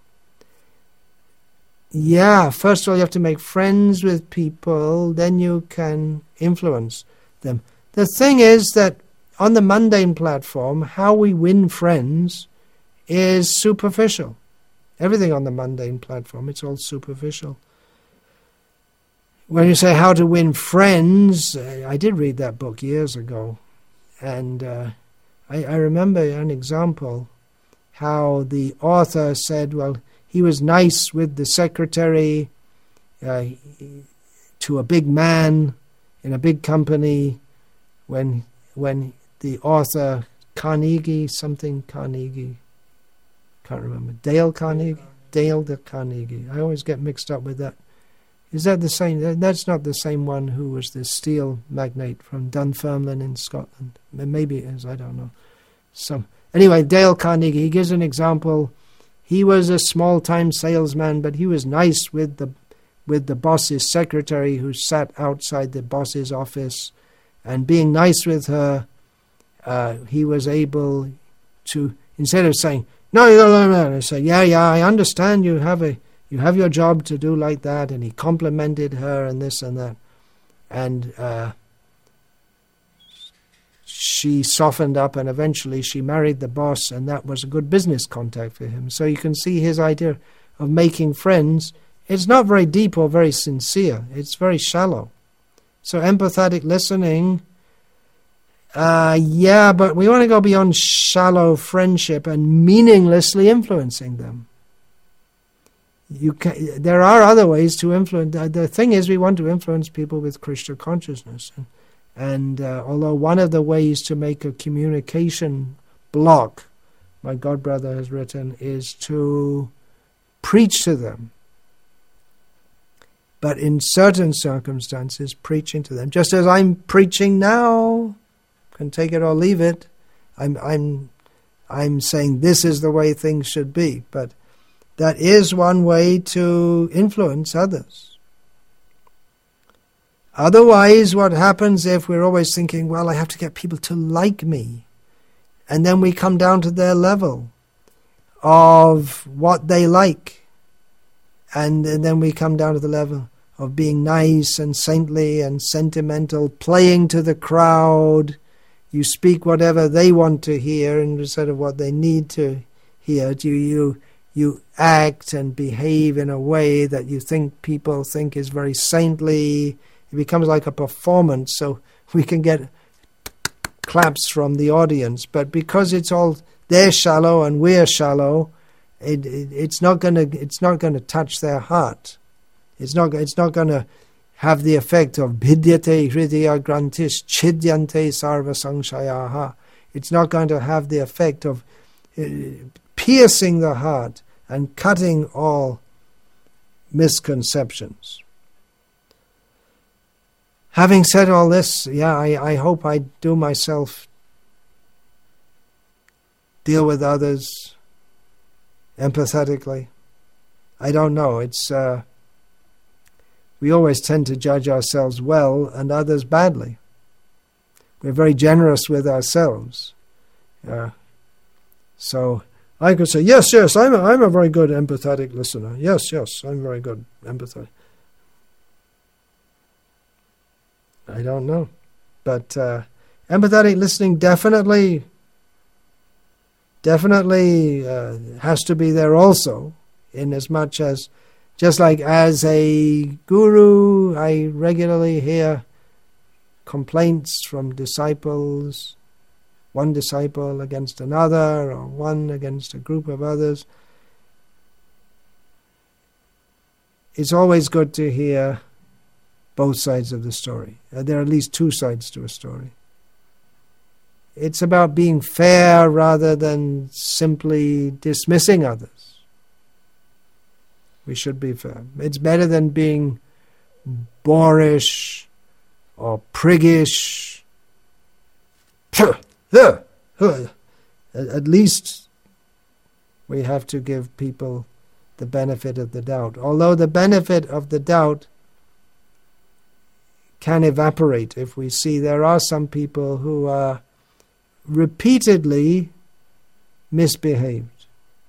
Yeah, first of all, you have to make friends with people, then you can influence them. The thing is that on the mundane platform, how we win friends is superficial. Everything on the mundane platform, it's all superficial. When you say how to win friends, I did read that book years ago, and I remember an example how the author said, well, he was nice with the secretary to a big man in a big company when the author Carnegie, can't remember, Dale Carnegie. I always get mixed up with that. Is that the same? That's not the same one who was the steel magnate from Dunfermline in Scotland. Maybe it is, I don't know. Anyway, Dale Carnegie, he gives an example. He was a small-time salesman, but he was nice with the boss's secretary who sat outside the boss's office. And being nice with her, he was able to, instead of saying, no, I say, yeah, I understand you have your job to do like that, and he complimented her and this and that. And she softened up, and eventually she married the boss, and that was a good business contact for him. So you can see his idea of making friends. It's not very deep or very sincere. It's very shallow. So empathetic listening, but we want to go beyond shallow friendship and meaninglessly influencing them. There are other ways to influence. The thing is, we want to influence people with Krishna consciousness. And although one of the ways to make a communication block, my godbrother has written, is to preach to them. But in certain circumstances, preaching to them, just as I'm preaching now, can take it or leave it. I'm saying this is the way things should be, but that is one way to influence others. Otherwise, what happens if we're always thinking, well, I have to get people to like me, and then we come down to their level of what they like, and then we come down to the level of being nice and saintly and sentimental, playing to the crowd. You speak whatever they want to hear instead of what they need to hear. You act and behave in a way that you think people think is very saintly. It becomes like a performance, so we can get claps from the audience. But because it's all they're shallow and we're shallow, it's not going to touch their heart. It's not going to have the effect of bhidyate hridaya grantis chidyante sarva sangshayaha. It's not going to have the effect of piercing the heart and cutting all misconceptions. Having said all this, I hope I do myself deal with others empathetically. I don't know. It's we always tend to judge ourselves well and others badly. We're very generous with ourselves. So I could say, yes, I'm a very good empathetic listener. Yes, I'm very good empathetic. I don't know. But empathetic listening definitely has to be there also, in as much as, just like as a guru, I regularly hear complaints from disciples, one disciple against another, or one against a group of others. It's always good to hear both sides of the story. There are at least two sides to a story. It's about being fair rather than simply dismissing others. We should be fair. It's better than being boorish or priggish. At least we have to give people the benefit of the doubt. Although the benefit of the doubt can evaporate if we see there are some people who are repeatedly misbehaved.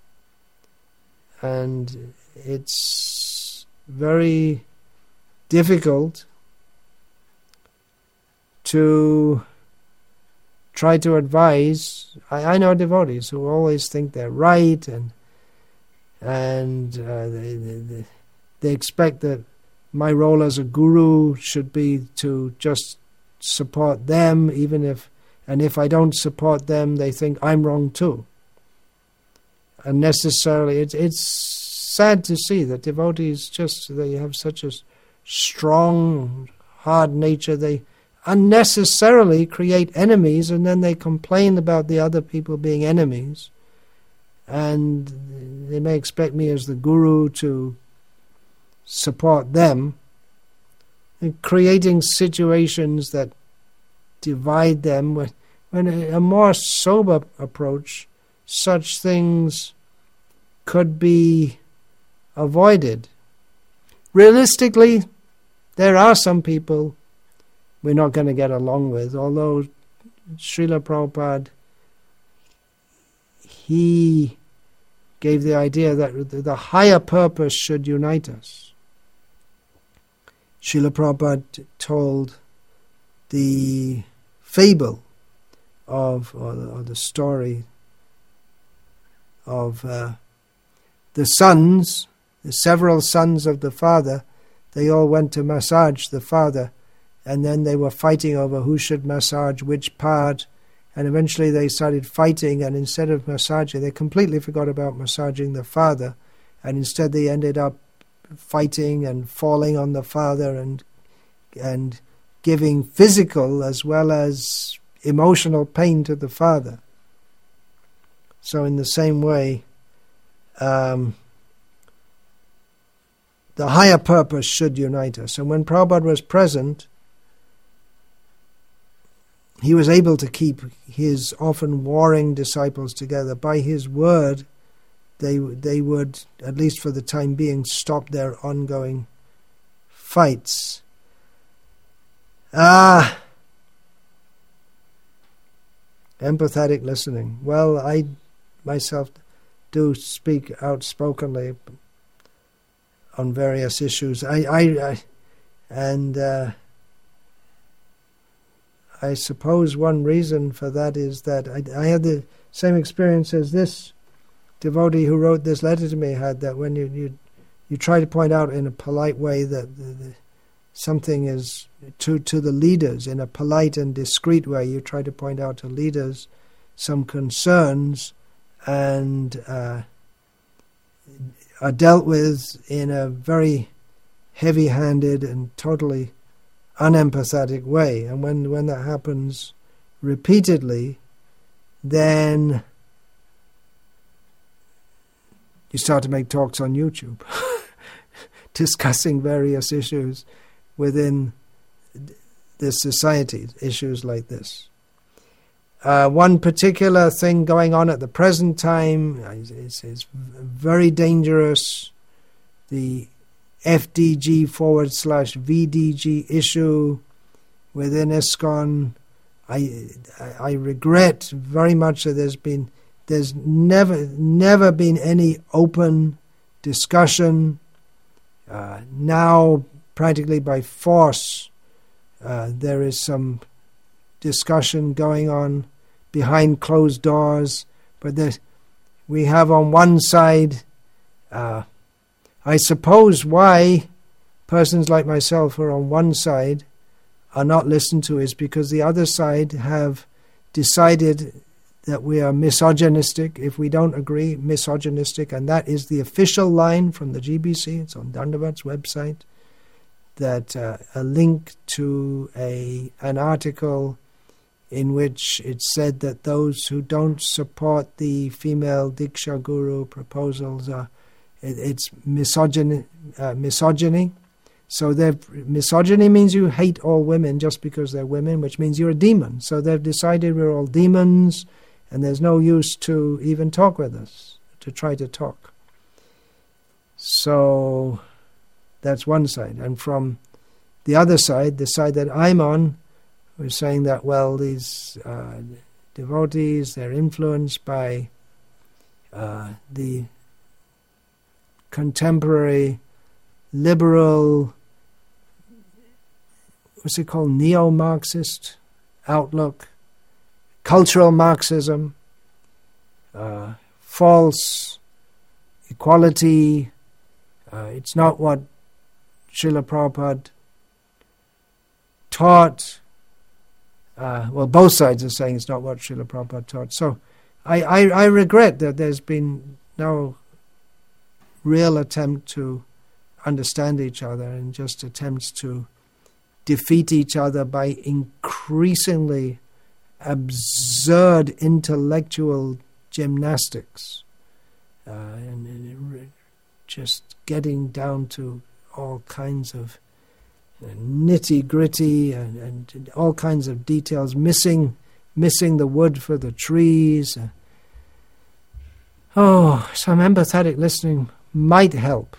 And it's very difficult to try to advise. I know devotees who always think they're right, and they expect that my role as a guru should be to just support them, and if I don't support them, they think I'm wrong too. Unnecessarily, it's sad to see that devotees they have such a strong, hard nature. They unnecessarily create enemies, and then they complain about the other people being enemies, and they may expect me as the guru to support them, and creating situations that divide them, when a more sober approach, such things could be avoided. Realistically, there are some people we're not going to get along with, although Srila Prabhupada, he gave the idea that the higher purpose should unite us. Srila Prabhupada told the fable of, or the story of the sons, the several sons of the father. They all went to massage the father, and then they were fighting over who should massage which part, and eventually they started fighting, and instead of massaging, they completely forgot about massaging the father, and instead they ended up fighting and falling on the father and giving physical as well as emotional pain to the father. So in the same way, the higher purpose should unite us. And when Prabhupada was present, he was able to keep his often warring disciples together. By his word, they would, at least for the time being, stop their ongoing fights. Empathetic listening. Well, I myself do speak outspokenly on various issues. I suppose one reason for that is that I had the same experience as this devotee who wrote this letter to me had, that when you try to point out in a polite way that something is to the leaders, in a polite and discreet way, you try to point out to leaders some concerns, and are dealt with in a very heavy-handed and totally unempathetic way. And when that happens repeatedly, then you start to make talks on YouTube discussing various issues within this society, issues like this. One particular thing going on at the present time is very dangerous. The FDG/VDG issue within ISKCON. I regret very much that there's never been any open discussion. Now, practically by force, there is some discussion going on behind closed doors, but we have on one side, I suppose why persons like myself who are on one side are not listened to is because the other side have decided that we are misogynistic. If we don't agree, misogynistic, and that is the official line from the GBC. It's on Dandavat's website, that a link to an article in which it said that those who don't support the female Diksha Guru proposals it's misogyny. So misogyny means you hate all women just because they're women, which means you're a demon. So they've decided we're all demons, and there's no use to even talk with us, to try to talk. So that's one side. And from the other side, the side that I'm on, we're saying that, well, these devotees, they're influenced by the contemporary liberal, what's it called, neo-Marxist outlook, cultural Marxism, false equality. It's not what Srila Prabhupada taught. Well, both sides are saying it's not what Srila Prabhupada taught. So I regret that there's been no real attempt to understand each other and just attempts to defeat each other by increasingly absurd intellectual gymnastics and just getting down to all kinds of nitty-gritty and all kinds of details, missing the wood for the trees. Some empathetic listening might help.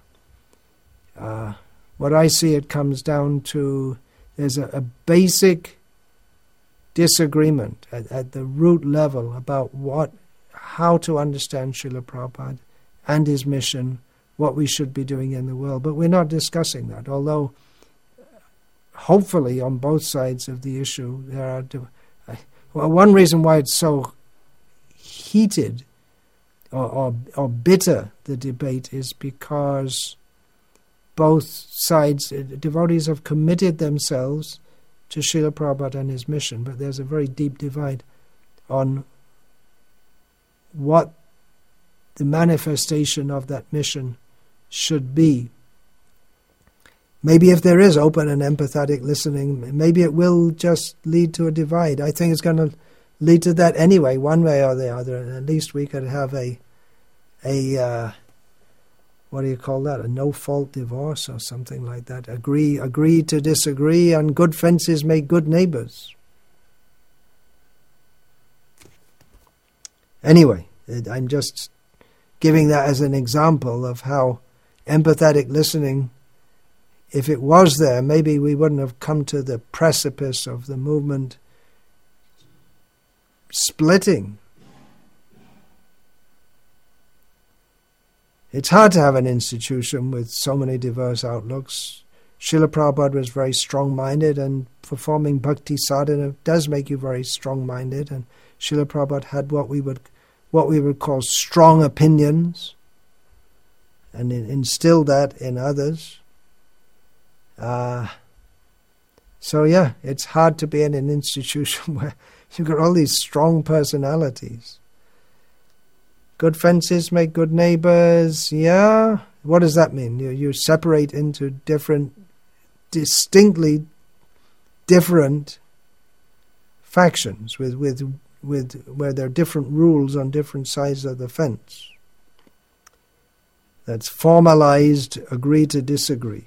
What I see, it comes down to there's a basic disagreement at the root level about how to understand Srila Prabhupada and his mission, what we should be doing in the world. But we're not discussing that, although hopefully on both sides of the issue there are... one reason why it's so heated or bitter, the debate, is because both sides, devotees, have committed themselves to Srila Prabhupada and his mission, but there's a very deep divide on what the manifestation of that mission should be. Maybe if there is open and empathetic listening, maybe it will just lead to a divide. I think it's going to lead to that anyway, one way or the other. And at least we could have a what do you call that? A no-fault divorce or something like that. Agree to disagree, and good fences make good neighbors. Anyway, I'm just giving that as an example of how empathetic listening, if it was there, maybe we wouldn't have come to the precipice of the movement splitting. It's hard to have an institution with so many diverse outlooks. Srila Prabhupada was very strong-minded, and performing bhakti sadhana does make you very strong-minded, and Srila Prabhupada had what we would call strong opinions, and instilled that in others. So yeah, it's hard to be in an institution where you've got all these strong personalities. Good fences make good neighbors. Yeah, what does that mean? You separate into distinctly different factions with where there are different rules on different sides of the fence. That's formalized agree to disagree.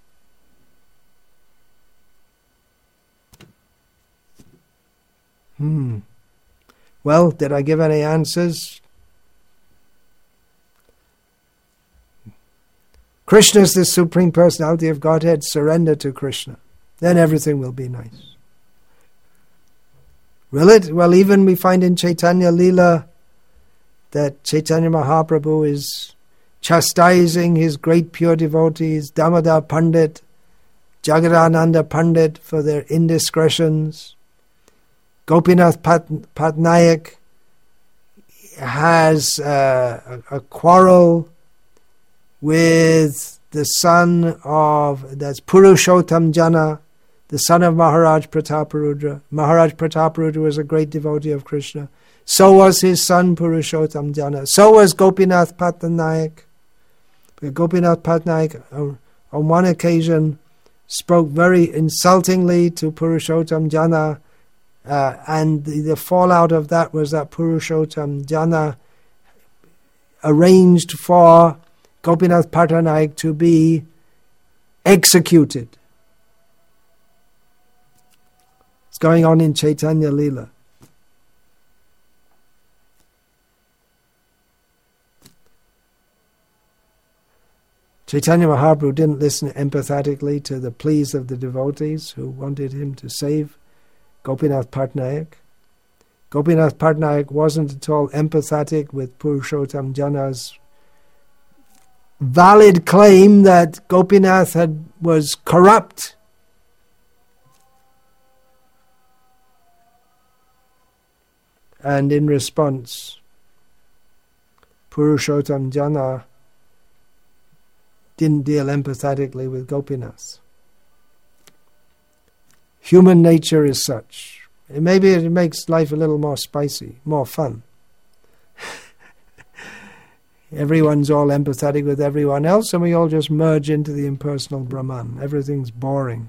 Well, did I give any answers? Krishna is the Supreme Personality of Godhead. Surrender to Krishna. Then everything will be nice. Will it? Well, even we find in Chaitanya Leela that Chaitanya Mahaprabhu is chastising his great pure devotees, Damodar Pandit, Jagadananda Pandit, for their indiscretions. Gopinath Patnaik has a quarrel with the son of, that's Purushottam Jana, the son of Maharaj Prataparudra. Maharaj Prataparudra was a great devotee of Krishna. So was his son Purushottam Jana. So was Gopinath Patnaik. Gopinath Patnaik on one occasion spoke very insultingly to Purushottam Jana, and the fallout of that was that Purushottam Jana arranged for Gopinath Patnaik to be executed. It's going on in Chaitanya Leela. Chaitanya Mahaprabhu didn't listen empathetically to the pleas of the devotees who wanted him to save Gopinath Patnaik. Gopinath Patnaik wasn't at all empathetic with Purushottam Jana's valid claim that Gopinath was corrupt. And in response, Purushottam Jana didn't deal empathetically with Gopinath. Human nature is such. Maybe it makes life a little more spicy, more fun. Everyone's all empathetic with everyone else, and we all just merge into the impersonal Brahman. Everything's boring.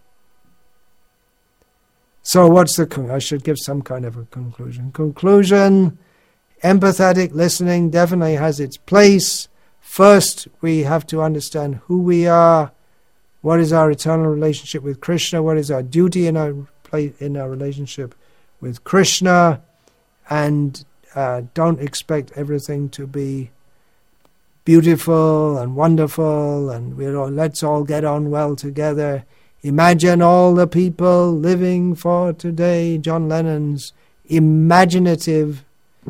So what's I should give some kind of a conclusion. Conclusion, empathetic listening definitely has its place. First, we have to understand who we are, what is our eternal relationship with Krishna, what is our duty in our relationship with Krishna, and don't expect everything to be beautiful and wonderful, and let's all get on well together. Imagine all the people living for today. John Lennon's imaginative,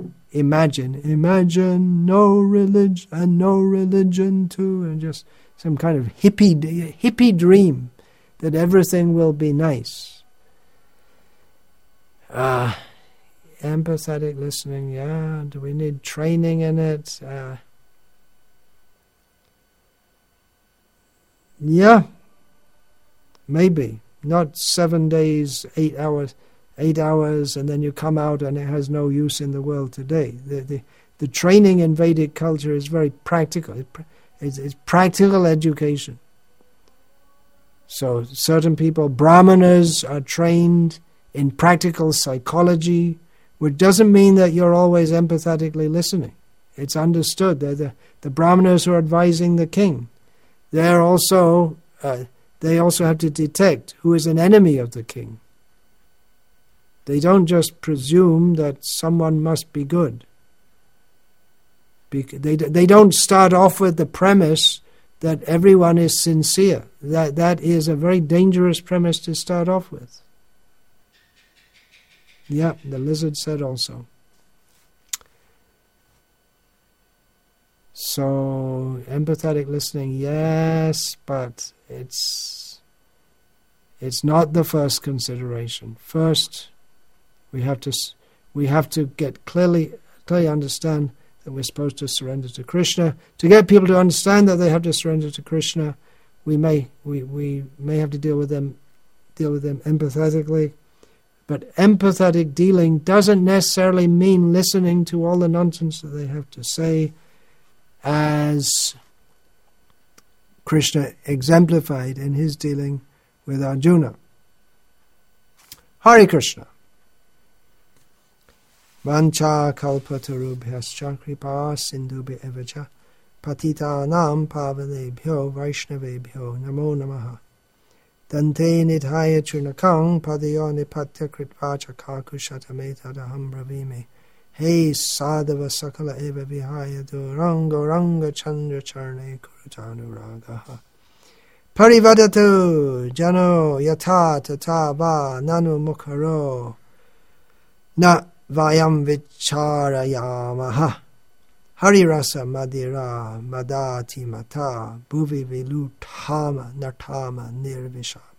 imagine no religion and no religion too, and just some kind of hippie dream that everything will be nice. Empathetic listening, yeah. Do we need training in it? Yeah, maybe. Not 7 days, 8 hours, and then you come out and it has no use in the world today. The training in Vedic culture is very practical. It's practical education. So certain people, Brahmanas, are trained in practical psychology, which doesn't mean that you're always empathetically listening. It's understood. They're the Brahmanas who are advising the king. They also have to detect who is an enemy of the king. They don't just presume that someone must be good. They don't start off with the premise that everyone is sincere. That is a very dangerous premise to start off with. Yeah, the lizard said also. So, empathetic listening, yes, but it's not the first consideration. First, we have to get clearly understand that we're supposed to surrender to Krishna. To get people to understand that they have to surrender to Krishna, we may have to deal with them empathetically. But empathetic dealing doesn't necessarily mean listening to all the nonsense that they have to say, as Krishna exemplified in his dealing with Arjuna. Hare Krishna. Vancha kalpatarubhyascha kripa sindhubhya evacha patitanam pavanebhyo vaishnavebhyo namo namaha. Dante nidhaya chunakang padayo nipatya kritvacha kakushatameta bravime. Hey sadhava sakala eva vihaya duranga ranga chandra charne kurutanuragaha. Parivadatu jano yata tata va nanu mukharo na vayam vicharayamaha. Harirasa madira madati mata bhuvi vilutama nartama nirvishama.